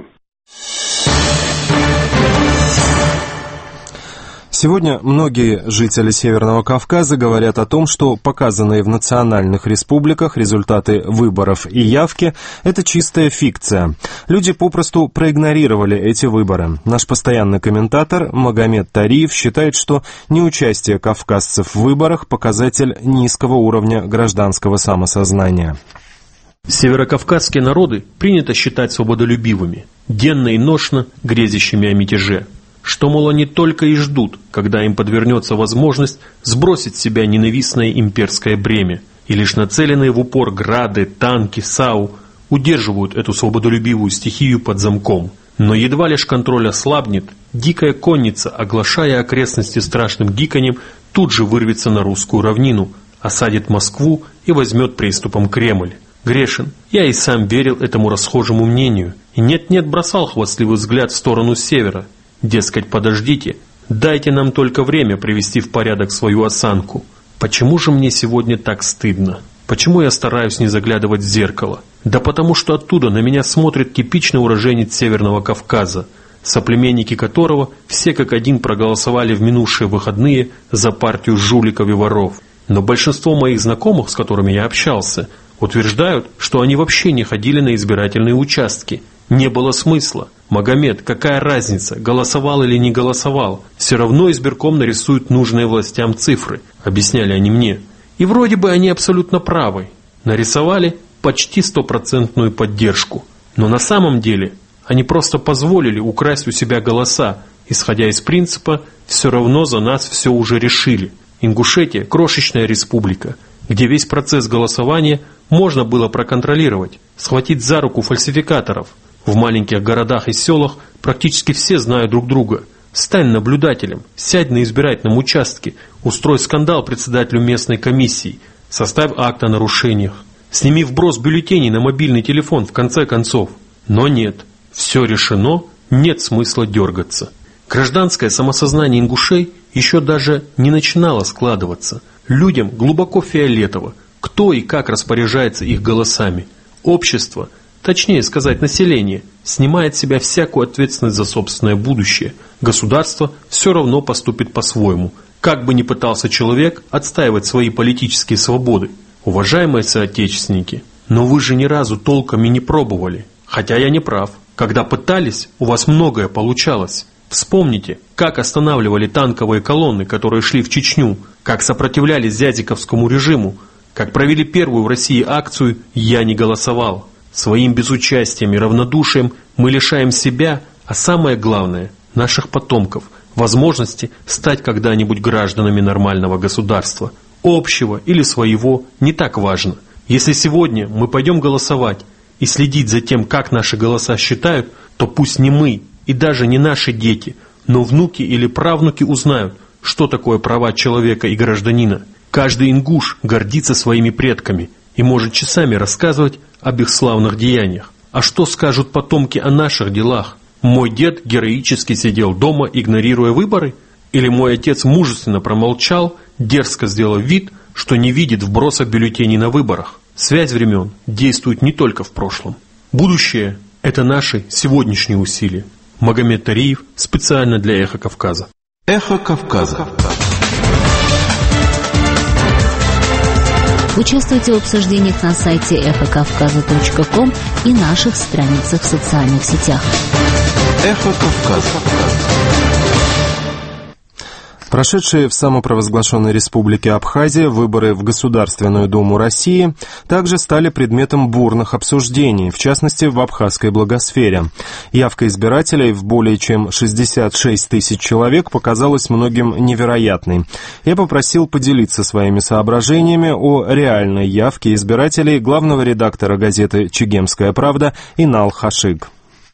Сегодня многие жители Северного Кавказа говорят о том, что показанные в национальных республиках результаты выборов и явки – это чистая фикция. Люди попросту проигнорировали эти выборы. Наш постоянный комментатор Магомед Тариев считает, что неучастие кавказцев в выборах – показатель низкого уровня гражданского самосознания. Северокавказские народы принято считать свободолюбивыми, денно и ношно грезящими о мятеже, что, мол, они только и ждут, когда им подвернется возможность сбросить с себя ненавистное имперское бремя, и лишь нацеленные в упор грады, танки, САУ удерживают эту свободолюбивую стихию под замком. Но едва лишь контроль ослабнет, дикая конница, оглашая окрестности страшным гиканьем, тут же вырвется на русскую равнину, осадит Москву и возьмет приступом Кремль. Грешен, я и сам верил этому расхожему мнению, и нет-нет бросал хвастливый взгляд в сторону севера. Дескать, подождите, дайте нам только время привести в порядок свою осанку. Почему же мне сегодня так стыдно? Почему я стараюсь не заглядывать в зеркало? Да потому что оттуда на меня смотрит типичный уроженец Северного Кавказа, соплеменники которого все как один проголосовали в минувшие выходные за партию жуликов и воров. Но большинство моих знакомых, с которыми я общался, утверждают, что они вообще не ходили на избирательные участки. Не было смысла. Магомед, какая разница, голосовал или не голосовал? Все равно избирком нарисует нужные властям цифры, объясняли они мне. И вроде бы они абсолютно правы. Нарисовали почти 100% поддержку. Но на самом деле они просто позволили украсть у себя голоса, исходя из принципа «все равно за нас все уже решили». Ингушетия – крошечная республика, где весь процесс голосования можно было проконтролировать, схватить за руку фальсификаторов. В маленьких городах и селах практически все знают друг друга. Стань наблюдателем, сядь на избирательном участке, устрой скандал председателю местной комиссии, составь акт о нарушениях, сними вброс бюллетеней на мобильный телефон в конце концов. Но нет, все решено, нет смысла дергаться. Гражданское самосознание ингушей еще даже не начинало складываться. Людям глубоко фиолетово, кто и как распоряжается их голосами. Общество, точнее сказать население, снимает с себя всякую ответственность за собственное будущее. Государство все равно поступит по-своему, как бы ни пытался человек отстаивать свои политические свободы. Уважаемые соотечественники, но вы же ни разу толком и не пробовали. Хотя я не прав. Когда пытались, у вас многое получалось. Вспомните, как останавливали танковые колонны, которые шли в Чечню, как сопротивлялись зязиковскому режиму, как провели первую в России акцию «Я не голосовал». Своим безучастием и равнодушием мы лишаем себя, а самое главное, наших потомков, возможности стать когда-нибудь гражданами нормального государства. Общего или своего, не так важно. Если сегодня мы пойдем голосовать и следить за тем, как наши голоса считают, то пусть не мы и даже не наши дети, но внуки или правнуки узнают, что такое права человека и гражданина. Каждый ингуш гордится своими предками и может часами рассказывать об их славных деяниях. А что скажут потомки о наших делах? Мой дед героически сидел дома, игнорируя выборы? Или мой отец мужественно промолчал, дерзко сделав вид, что не видит вброса бюллетеней на выборах? Связь времен действует не только в прошлом. Будущее – это наши сегодняшние усилия. Магомед Тариев специально для «Эхо Кавказа». «Эхо Кавказа». Участвуйте в обсуждениях на сайте эхокавказа.ком и наших страницах в социальных сетях. «Эхо Кавказа». Прошедшие в самопровозглашенной республике Абхазия выборы в Государственную Думу России также стали предметом бурных обсуждений, в частности в абхазской благосфере. Явка избирателей в более чем 66 тысяч человек показалась многим невероятной. Я попросил поделиться своими соображениями о реальной явке избирателей главного редактора газеты «Чегемская правда» Инал Хашиг.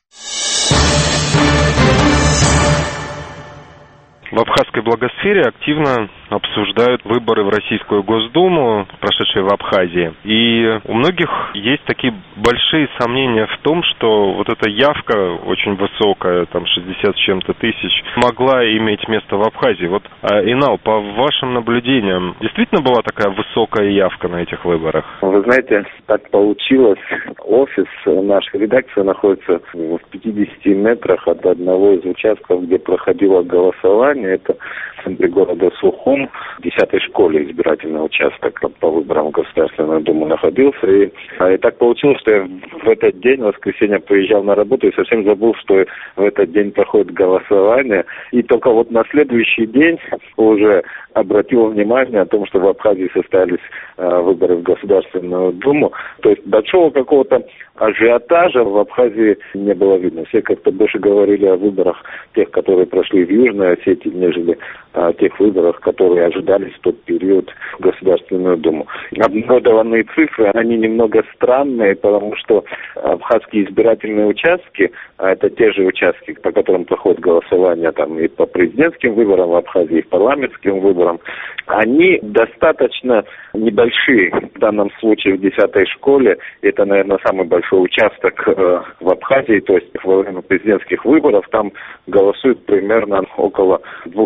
В абхазской благосфере активно обсуждают выборы в Российскую Госдуму, прошедшие в Абхазии. И у многих есть такие большие сомнения в том, что вот эта явка очень высокая, там 60 с чем-то тысяч, могла иметь место в Абхазии. Вот, Инал, по вашим наблюдениям, действительно была такая высокая явка на этих выборах? Вы знаете, так получилось. Офис нашей редакции находится в 50 метрах от одного из участков, где проходило голосование. Это в центре города Сухум, в 10-й школе избирательный участок по выборам в Государственную Думу находился. И так получилось, что я в этот день, в воскресенье, приезжал на работу и совсем забыл, что в этот день проходит голосование. И только вот на следующий день уже обратил внимание о том, что в Абхазии состоялись выборы в Государственную Думу. То есть большого какого-то ажиотажа в Абхазии не было видно. Все как-то больше говорили о выборах тех, которые прошли в Южной Осетии, нежели о тех выборах, которые ожидались в тот период в Государственную Думу. Обнародованные цифры, они немного странные, потому что абхазские избирательные участки, а это те же участки, по которым проходит голосование там, и по президентским выборам в Абхазии, и по парламентским выборам, они достаточно небольшие. В данном случае в 10-й школе это, наверное, самый большой участок в Абхазии, то есть во время президентских выборов там голосуют примерно около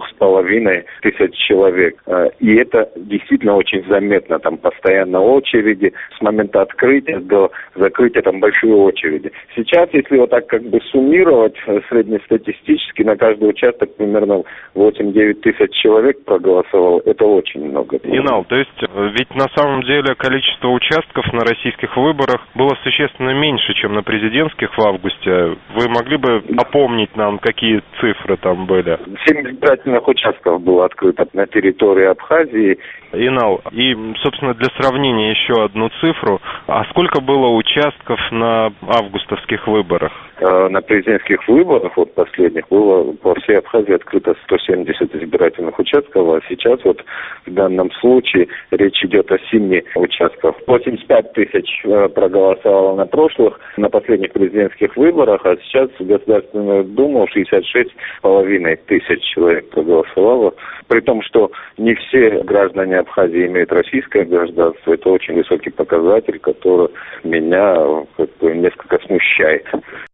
2500 человек. И это действительно очень заметно. Там постоянно очереди. С момента открытия до закрытия там большие очереди. Сейчас, если вот так как бы суммировать среднестатистически, на каждый участок примерно 8-9 тысяч человек проголосовало. Это очень много. Инал, то есть ведь на самом деле количество участков на российских выборах было существенно меньше, чем на президентских в августе. Вы могли бы напомнить нам, какие цифры там были? 7 избирательных участков было открыто на территории Абхазии. Инал, и, собственно, для сравнения еще одну цифру. А сколько было участков на августовских выборах? На президентских выборах, вот последних, было по всей Абхазии открыто 170 избирательных участков, а сейчас вот в данном случае речь идет о 7 участках. 85 тысяч проголосовало на последних президентских выборах, а сейчас в Государственную Думу 66,5 тысяч человек проголосовало. При том, что не все граждане Абхазии имеют российское гражданство, это очень высокий показатель, который меня несколько смущает.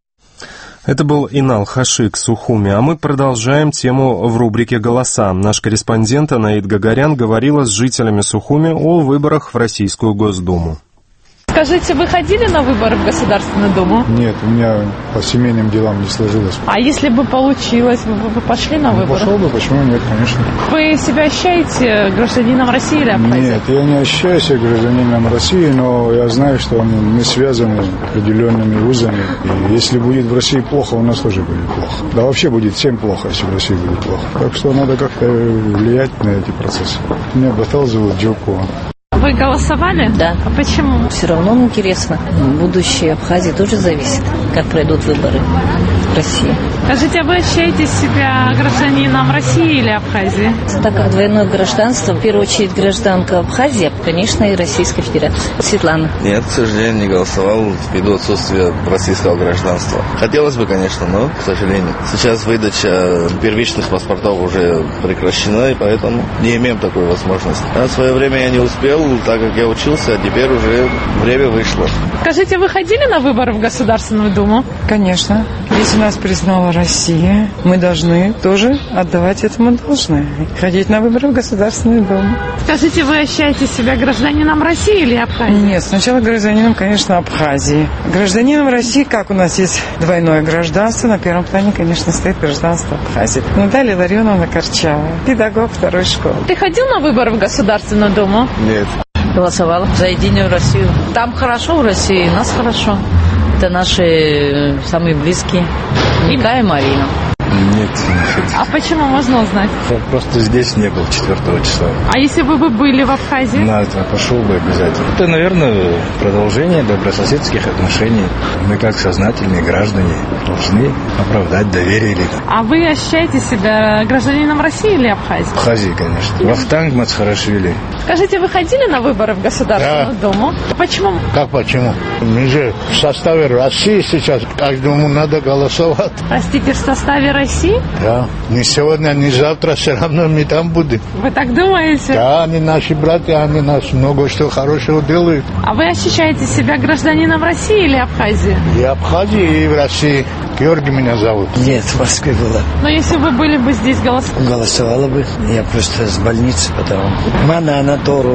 Это был Инал Хашик Сухуми, а мы продолжаем тему в рубрике «Голоса». Наш корреспондент Анаид Гагарян говорила с жителями Сухуми о выборах в Российскую Госдуму. Скажите, вы ходили на выборы в Государственную Думу? Нет, у меня по семейным делам не сложилось. А если бы получилось, вы пошли на выборы? Пошел бы, почему нет, конечно. Вы себя ощущаете гражданином России или Абхазии? Нет, я не ощущаю себя гражданином России, но я знаю, что мы связаны определенными узами. И если будет в России плохо, у нас тоже будет плохо. Да вообще будет всем плохо, если в России будет плохо. Так что надо как-то влиять на эти процессы. Меня Батал зовут Джокова. Вы голосовали? Да. А почему? Все равно интересно. Будущее Абхазии тоже зависит, как пройдут выборы в России. Скажите, а вы ощущаете себя гражданином России или Абхазии? Так как двойное гражданство, в первую очередь гражданка Абхазии, конечно, и Российской Федерации. Светлана. Нет, к сожалению, не голосовал ввиду отсутствия российского гражданства. Хотелось бы, конечно, но, к сожалению. Сейчас выдача первичных паспортов уже прекращена, и поэтому не имеем такой возможности. А в свое время я не успел, так как я учился, а теперь уже время вышло. Скажите, вы ходили на выборы в Государственную Думу? Конечно. Если нас признала Россия, мы должны тоже отдавать этому должное. Ходить на выборы в Государственную Думу. Скажите, вы ощущаете себя гражданином России или Абхазии? Нет, сначала гражданином, конечно, Абхазии. Гражданином России, как у нас есть двойное гражданство, на первом плане, конечно, стоит гражданство Абхазии. Наталья Ларионовна Корчава, педагог второй школы. Ты ходил на выборы в Государственную Думу? Нет. Голосовала за Единую Россию. Там хорошо в России, у нас хорошо. Это наши самые близкие. Ника и Марина. Нет, не ходил. А почему, можно узнать? Я просто здесь не был 4 числа. А если бы вы были в Абхазии? Да, пошел бы обязательно. Это, наверное, продолжение добрососедских отношений. Мы, как сознательные граждане, должны оправдать доверие элиты. А вы ощущаете себя гражданином России или Абхазии? Абхазии, конечно. Вахтанг Мацхарашвили. Скажите, вы ходили на выборы в Государственную Думу? Почему? Как почему? Мы же в составе России сейчас. Каждому надо голосовать. Простите, в составе России? Да. Не сегодня, не завтра, все равно мы там будем. Вы так думаете? Да, они наши братья, они нас много что хорошего делают. А вы ощущаете себя гражданином России или Абхазии? И Абхазии, и в России. Георгий меня зовут. Нет, в Москве была. Но если вы были бы здесь, голосовали? Голосовала бы. Я просто с больницы потому. Мана Анаторова.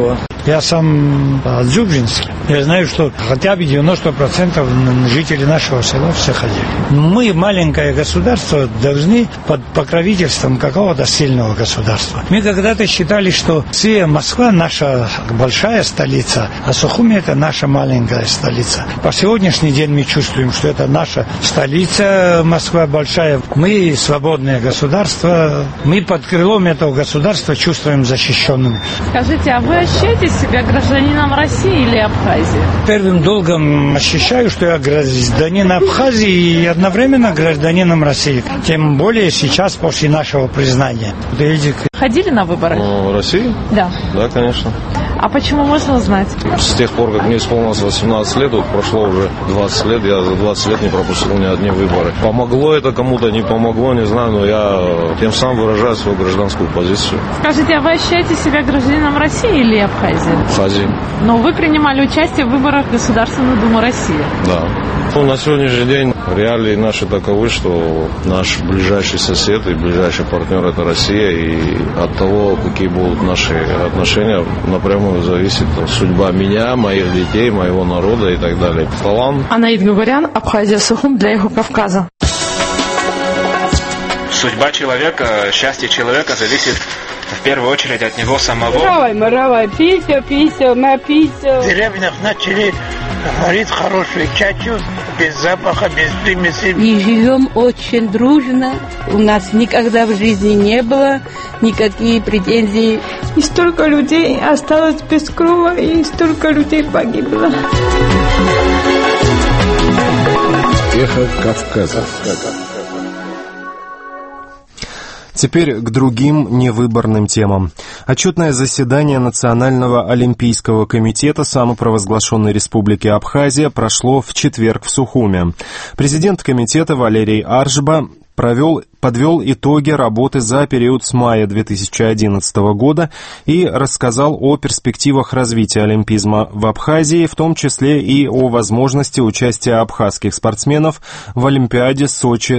Я сам Дзюбжинский. Я знаю, что хотя бы 90% жителей нашего села все ходили. Мы, маленькое государство, должны под покровительством какого-то сильного государства. Мы когда-то считали, что Москва наша большая столица, а Сухуми это наша маленькая столица. По сегодняшний день мы чувствуем, что это наша столица, Москва большая. Мы свободное государство, мы под крылом этого государства чувствуем защищенными. Скажите, а вы ощущаете себя гражданином России или Абхазии? Первым долгом ощущаю, что я гражданин Абхазии и одновременно гражданином России. Тем более сейчас, после нашего признания. Ходили на выборы? В России? Да. Да, конечно. А почему, можно узнать? С тех пор, как мне исполнилось 18 лет, вот прошло уже 20 лет, я за 20 лет не пропустил ни одни выборы. Помогло это кому-то, не помогло, не знаю, но я тем самым выражаю свою гражданскую позицию. Скажите, а вы ощущаете себя гражданином России или Абхазии? Абхазии. Но вы принимали участие в выборах в Государственную Думу России? Да. Ну, на сегодняшний день реалии наши таковы, что наш ближайший сосед и ближайший партнер – это Россия, и от того, какие будут наши отношения, напрямую зависит судьба меня, моих детей, моего народа и так далее. Талант. Анаид Гугарян, Абхазия, Сухум для Эхо Кавказа. Судьба человека, счастье человека зависит в первую очередь от него самого. Маравай, писю, написю. В деревнях начали говорить хорошую чачу, без запаха, без примеси. И живем очень дружно. У нас никогда в жизни не было никаких претензий. И столько людей осталось без крова, и столько людей погибло. Эхо Кавказа. Теперь к другим невыборным темам. Отчетное заседание Национального олимпийского комитета самопровозглашенной Республики Абхазия прошло в четверг в Сухуме. Президент комитета Валерий Аршба подвел итоги работы за период с мая 2011 года и рассказал о перспективах развития олимпизма в Абхазии, в том числе и о возможности участия абхазских спортсменов в Олимпиаде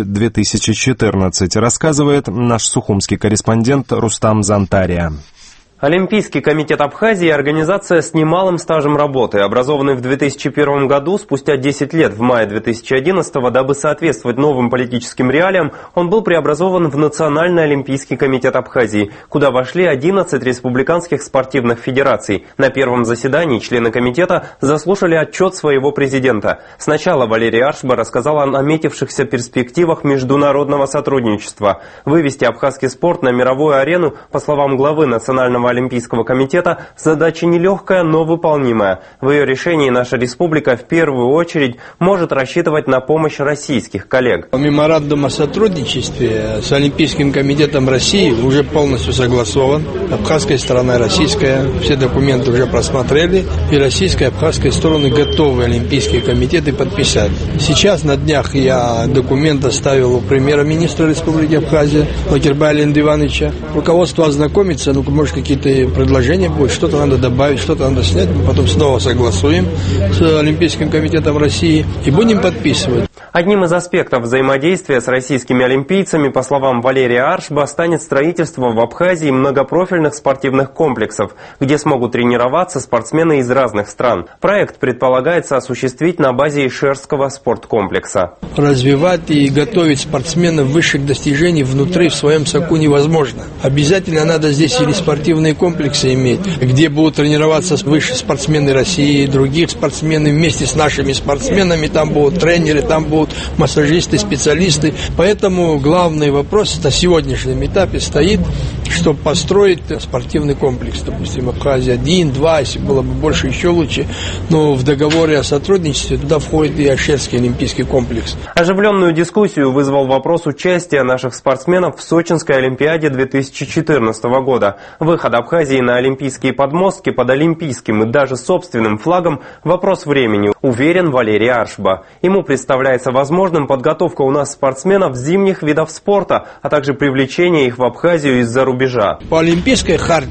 Сочи-2014, рассказывает наш сухумский корреспондент Рустам Зантария. Олимпийский комитет Абхазии – организация с немалым стажем работы. Образованный в 2001 году, спустя 10 лет, в мае 2011, дабы соответствовать новым политическим реалиям, он был преобразован в Национальный олимпийский комитет Абхазии, куда вошли 11 республиканских спортивных федераций. На первом заседании члены комитета заслушали отчет своего президента. Сначала Валерий Аршба рассказал о наметившихся перспективах международного сотрудничества. Вывести абхазский спорт на мировую арену, по словам главы Национального олимпийского комитета, задача нелегкая, но выполнимая. В ее решении наша республика в первую очередь может рассчитывать на помощь российских коллег. Меморандум о сотрудничестве с Олимпийским комитетом России уже полностью согласован. Абхазская сторона и российская все документы уже просмотрели, и российская и абхазская стороны готовы олимпийские комитеты подписать. Сейчас на днях я документ оставил у премьер-министра Республики Абхазия Лакербая Леонида Ивановича. Руководство ознакомится, может какие-то предложения будет, что-то надо добавить, что-то надо снять, мы потом снова согласуем с Олимпийским комитетом России и будем подписывать. Одним из аспектов взаимодействия с российскими олимпийцами, по словам Валерия Аршба, станет строительство в Абхазии многопрофильных спортивных комплексов, где смогут тренироваться спортсмены из разных стран. Проект предполагается осуществить на базе Ишерского спорткомплекса. Развивать и готовить спортсменов высших достижений внутри в своем соку невозможно. Обязательно надо здесь или спортивные комплексы иметь, где будут тренироваться высшие спортсмены России, других спортсмены вместе с нашими спортсменами, там будут тренеры, там будут массажисты, специалисты. Поэтому главный вопрос на сегодняшнем этапе стоит, чтобы построить спортивный комплекс, допустим, Абхазия 1, 2, если было бы больше, еще лучше. Но в договоре о сотрудничестве туда входит и Ошерский олимпийский комплекс. Оживленную дискуссию вызвал вопрос участия наших спортсменов в Сочинской Олимпиаде 2014 года. Выход Абхазии на олимпийские подмостки под олимпийским и даже собственным флагом – вопрос времени, уверен Валерий Аршба. Ему представляется возможным подготовка у нас спортсменов зимних видов спорта, а также привлечение их в Абхазию из-за рубежа. По олимпийской хартии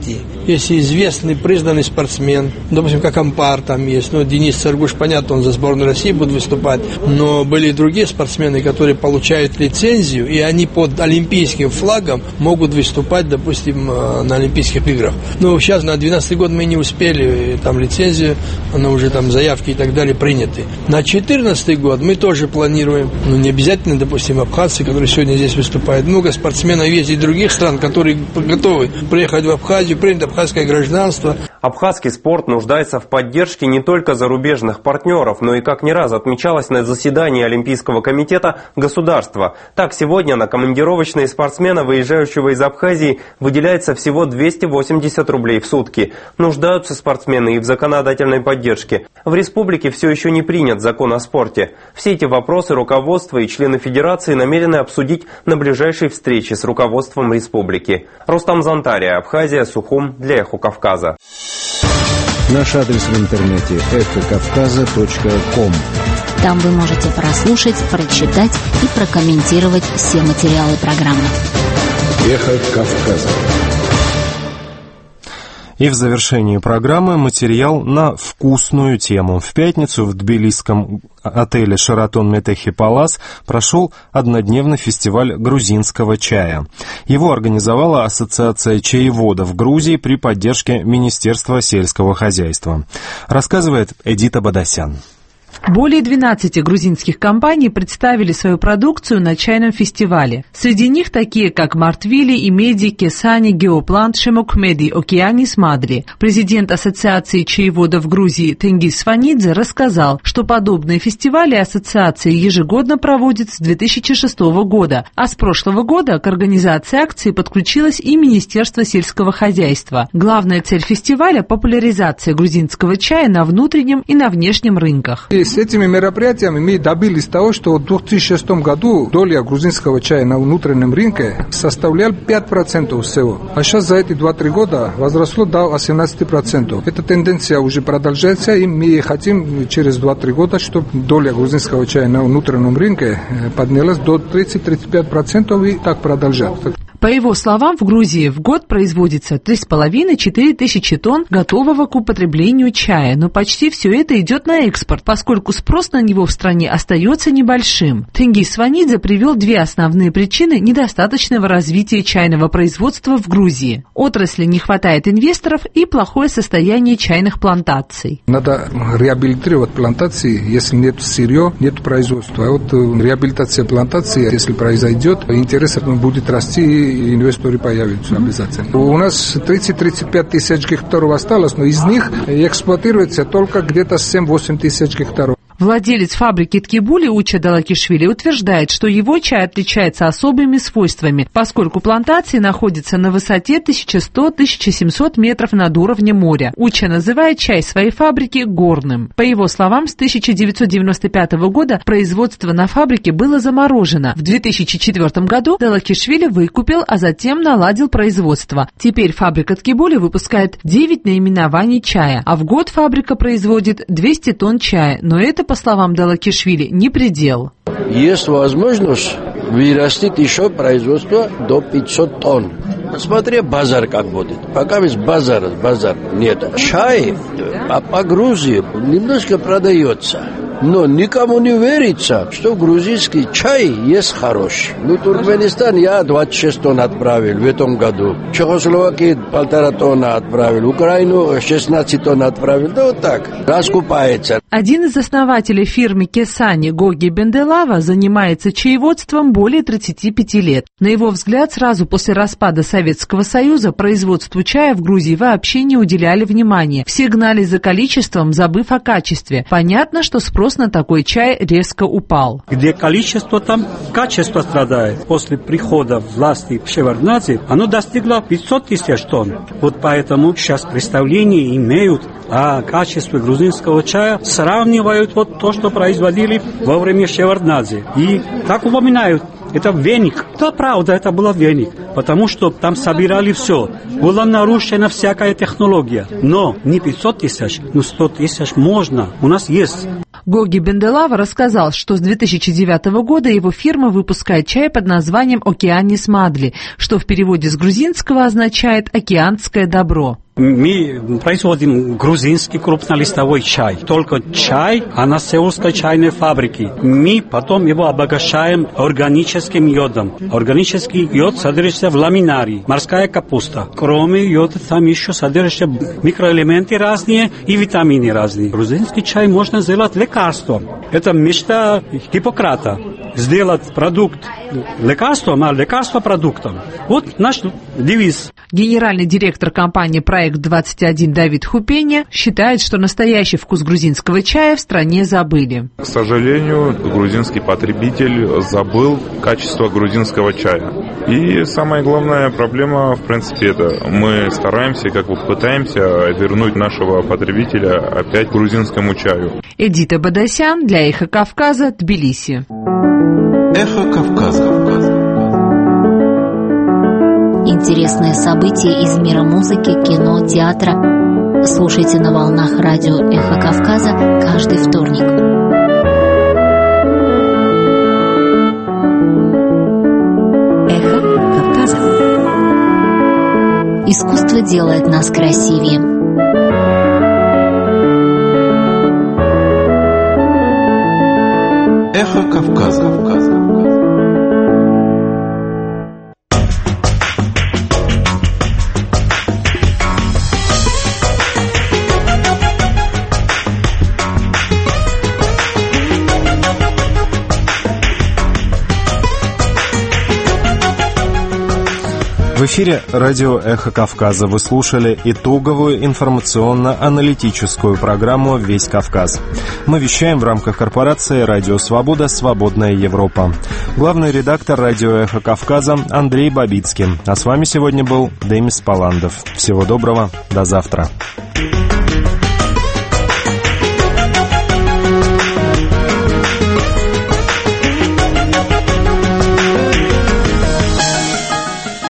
Если известный, признанный спортсмен, допустим, как Ампар там есть, Денис Царгуш, понятно, он за сборную России будет выступать, но были и другие спортсмены, которые получают лицензию, и они под олимпийским флагом могут выступать, допустим, на Олимпийских играх. Но сейчас на 2012 год мы не успели, там лицензию, она уже там заявки и так далее приняты. На 2014 год мы тоже планируем, не обязательно, допустим, абхазцы, которые сегодня здесь выступают. Много спортсменов есть из других стран, которые готовы приехать в Абхазию, принять абхазское гражданство. Абхазский спорт нуждается в поддержке не только зарубежных партнеров, но и, как не раз отмечалось на заседании Олимпийского комитета, государства. Так, сегодня на командировочные спортсмена, выезжающего из Абхазии, выделяется всего 280 рублей в сутки. Нуждаются спортсмены и в законодательной поддержке. В республике все еще не принят закон о спорте. Все эти вопросы руководство и члены федерации намерены обсудить на ближайшей встрече с руководством республики. Рустам Зантария, Абхазия, Сухум, для Эхо Кавказа. Наш адрес в интернете эхокавказа.ком. Там вы можете прослушать, прочитать и прокомментировать все материалы программы. Эхо Кавказа. И в завершении программы материал на вкусную тему. В пятницу в тбилисском отеле «Шератон Метехи Палас» прошел однодневный фестиваль грузинского чая. Его организовала Ассоциация чаеводов Грузии при поддержке Министерства сельского хозяйства. Рассказывает Эдита Бадасян. Более 12 грузинских компаний представили свою продукцию на чайном фестивале. Среди них такие, как Мартвили, Имеди, Кесани, Геоплант, Шемокмеди, Океанис Мадри. Президент Ассоциации чаеводов Грузии Тенгиз Сванидзе рассказал, что подобные фестивали ассоциации ежегодно проводят с 2006 года, а с прошлого года к организации акции подключилось и Министерство сельского хозяйства. Главная цель фестиваля – популяризация грузинского чая на внутреннем и на внешнем рынках. С этими мероприятиями мы добились того, что в 2006 году доля грузинского чая на внутреннем рынке составляла 5% всего. А сейчас за эти 2-3 года возросло до 18%. Эта тенденция уже продолжается, и мы хотим через 2-3 года, чтобы доля грузинского чая на внутреннем рынке поднялась до 30-35% и так продолжать. По его словам, в Грузии в год производится 3,5-4 тысячи тонн готового к употреблению чая, но почти все это идет на экспорт, поскольку спрос на него в стране остается небольшим. Тенгиз Сванидзе привел две основные причины недостаточного развития чайного производства в Грузии. Отрасли не хватает инвесторов и плохое состояние чайных плантаций. Надо реабилитировать плантации, если нет сырья, нет производства. А вот реабилитация плантации, если произойдет, интерес будет расти, и инвесторы появятся обязательно. У нас 30-35 тысяч гектаров осталось, но из них эксплуатируется только где-то 7-8 тысяч гектаров. Владелец фабрики Ткибули Уча Далакишвили утверждает, что его чай отличается особыми свойствами, поскольку плантации находятся на высоте 1100-1700 метров над уровнем моря. Уча называет чай своей фабрики горным. По его словам, с 1995 года производство на фабрике было заморожено. В 2004 году Далакишвили выкупил, а затем наладил производство. Теперь фабрика Ткибули выпускает 9 наименований чая, а в год фабрика производит 200 тонн чая, но это, по словам Далакишвили, не предел. Есть возможность вырастить еще производство до 500 тонн. Смотри, базар как будет. Пока есть базар нет. Чай по Грузии немножко продается. Но никому не верится, что грузинский чай есть хороший. Туркменистан я 26 тонн отправил в этом году. Чехословакии 1,5 тонны отправил. Украину 16 тонн отправил. Да вот так, раскупается. Один из основателей фирмы Кесани Гоги Бенделава занимается чаеводством более 35 лет. На его взгляд, сразу после распада Советского Союза производству чая в Грузии вообще не уделяли внимания. Все гнались за количеством, забыв о качестве. Понятно, что спрос на такой чай резко упал. Где количество, там качество страдает. После прихода власти Шеварднадзе оно достигло 500 тысяч тонн. Вот поэтому сейчас представления имеют о качестве грузинского чая, сравнивают вот то, что производили во время Шеварднадзе. И так упоминают. Это веник. Да, правда, это был веник, потому что там собирали все. Была нарушена всякая технология. Но не 500 тысяч, но 100 тысяч можно. У нас есть. Гоги Бенделава рассказал, что с 2009 года его фирма выпускает чай под названием «Океанис Мадли», что в переводе с грузинского означает «океанское добро». Мы производим грузинский крупнолистовой чай. Только чай, а на сеульской чайной фабрике. Мы потом его обогащаем органическим йодом. Органический йод содержится в ламинарии, морская капуста. Кроме йода там еще содержатся микроэлементы разные и витамины разные. Грузинский чай можно сделать лекарством. Это мечта Гиппократа. Сделать продукт лекарством, а лекарство продуктом. Вот наш девиз. Генеральный директор компании «Проект-21» Давид Хупеня считает, что настоящий вкус грузинского чая в стране забыли. К сожалению, грузинский потребитель забыл качество грузинского чая. И самая главная проблема, в принципе, это мы стараемся, пытаемся вернуть нашего потребителя опять к грузинскому чаю. Эдита Бадасян для «Эхо Кавказа», Тбилиси. «Эхо Кавказа». Интересные события из мира музыки, кино, театра. Слушайте на волнах радио «Эхо Кавказа» каждый вторник. «Эхо Кавказа». Искусство делает нас красивее. «Эхо Кавказа». В эфире радио «Эхо Кавказа». Вы слушали итоговую информационно-аналитическую программу «Весь Кавказ». Мы вещаем в рамках корпорации «Радио Свобода. Свободная Европа». Главный редактор радио «Эхо Кавказа» Андрей Бабицкий. А с вами сегодня был Демис Паландов. Всего доброго. До завтра.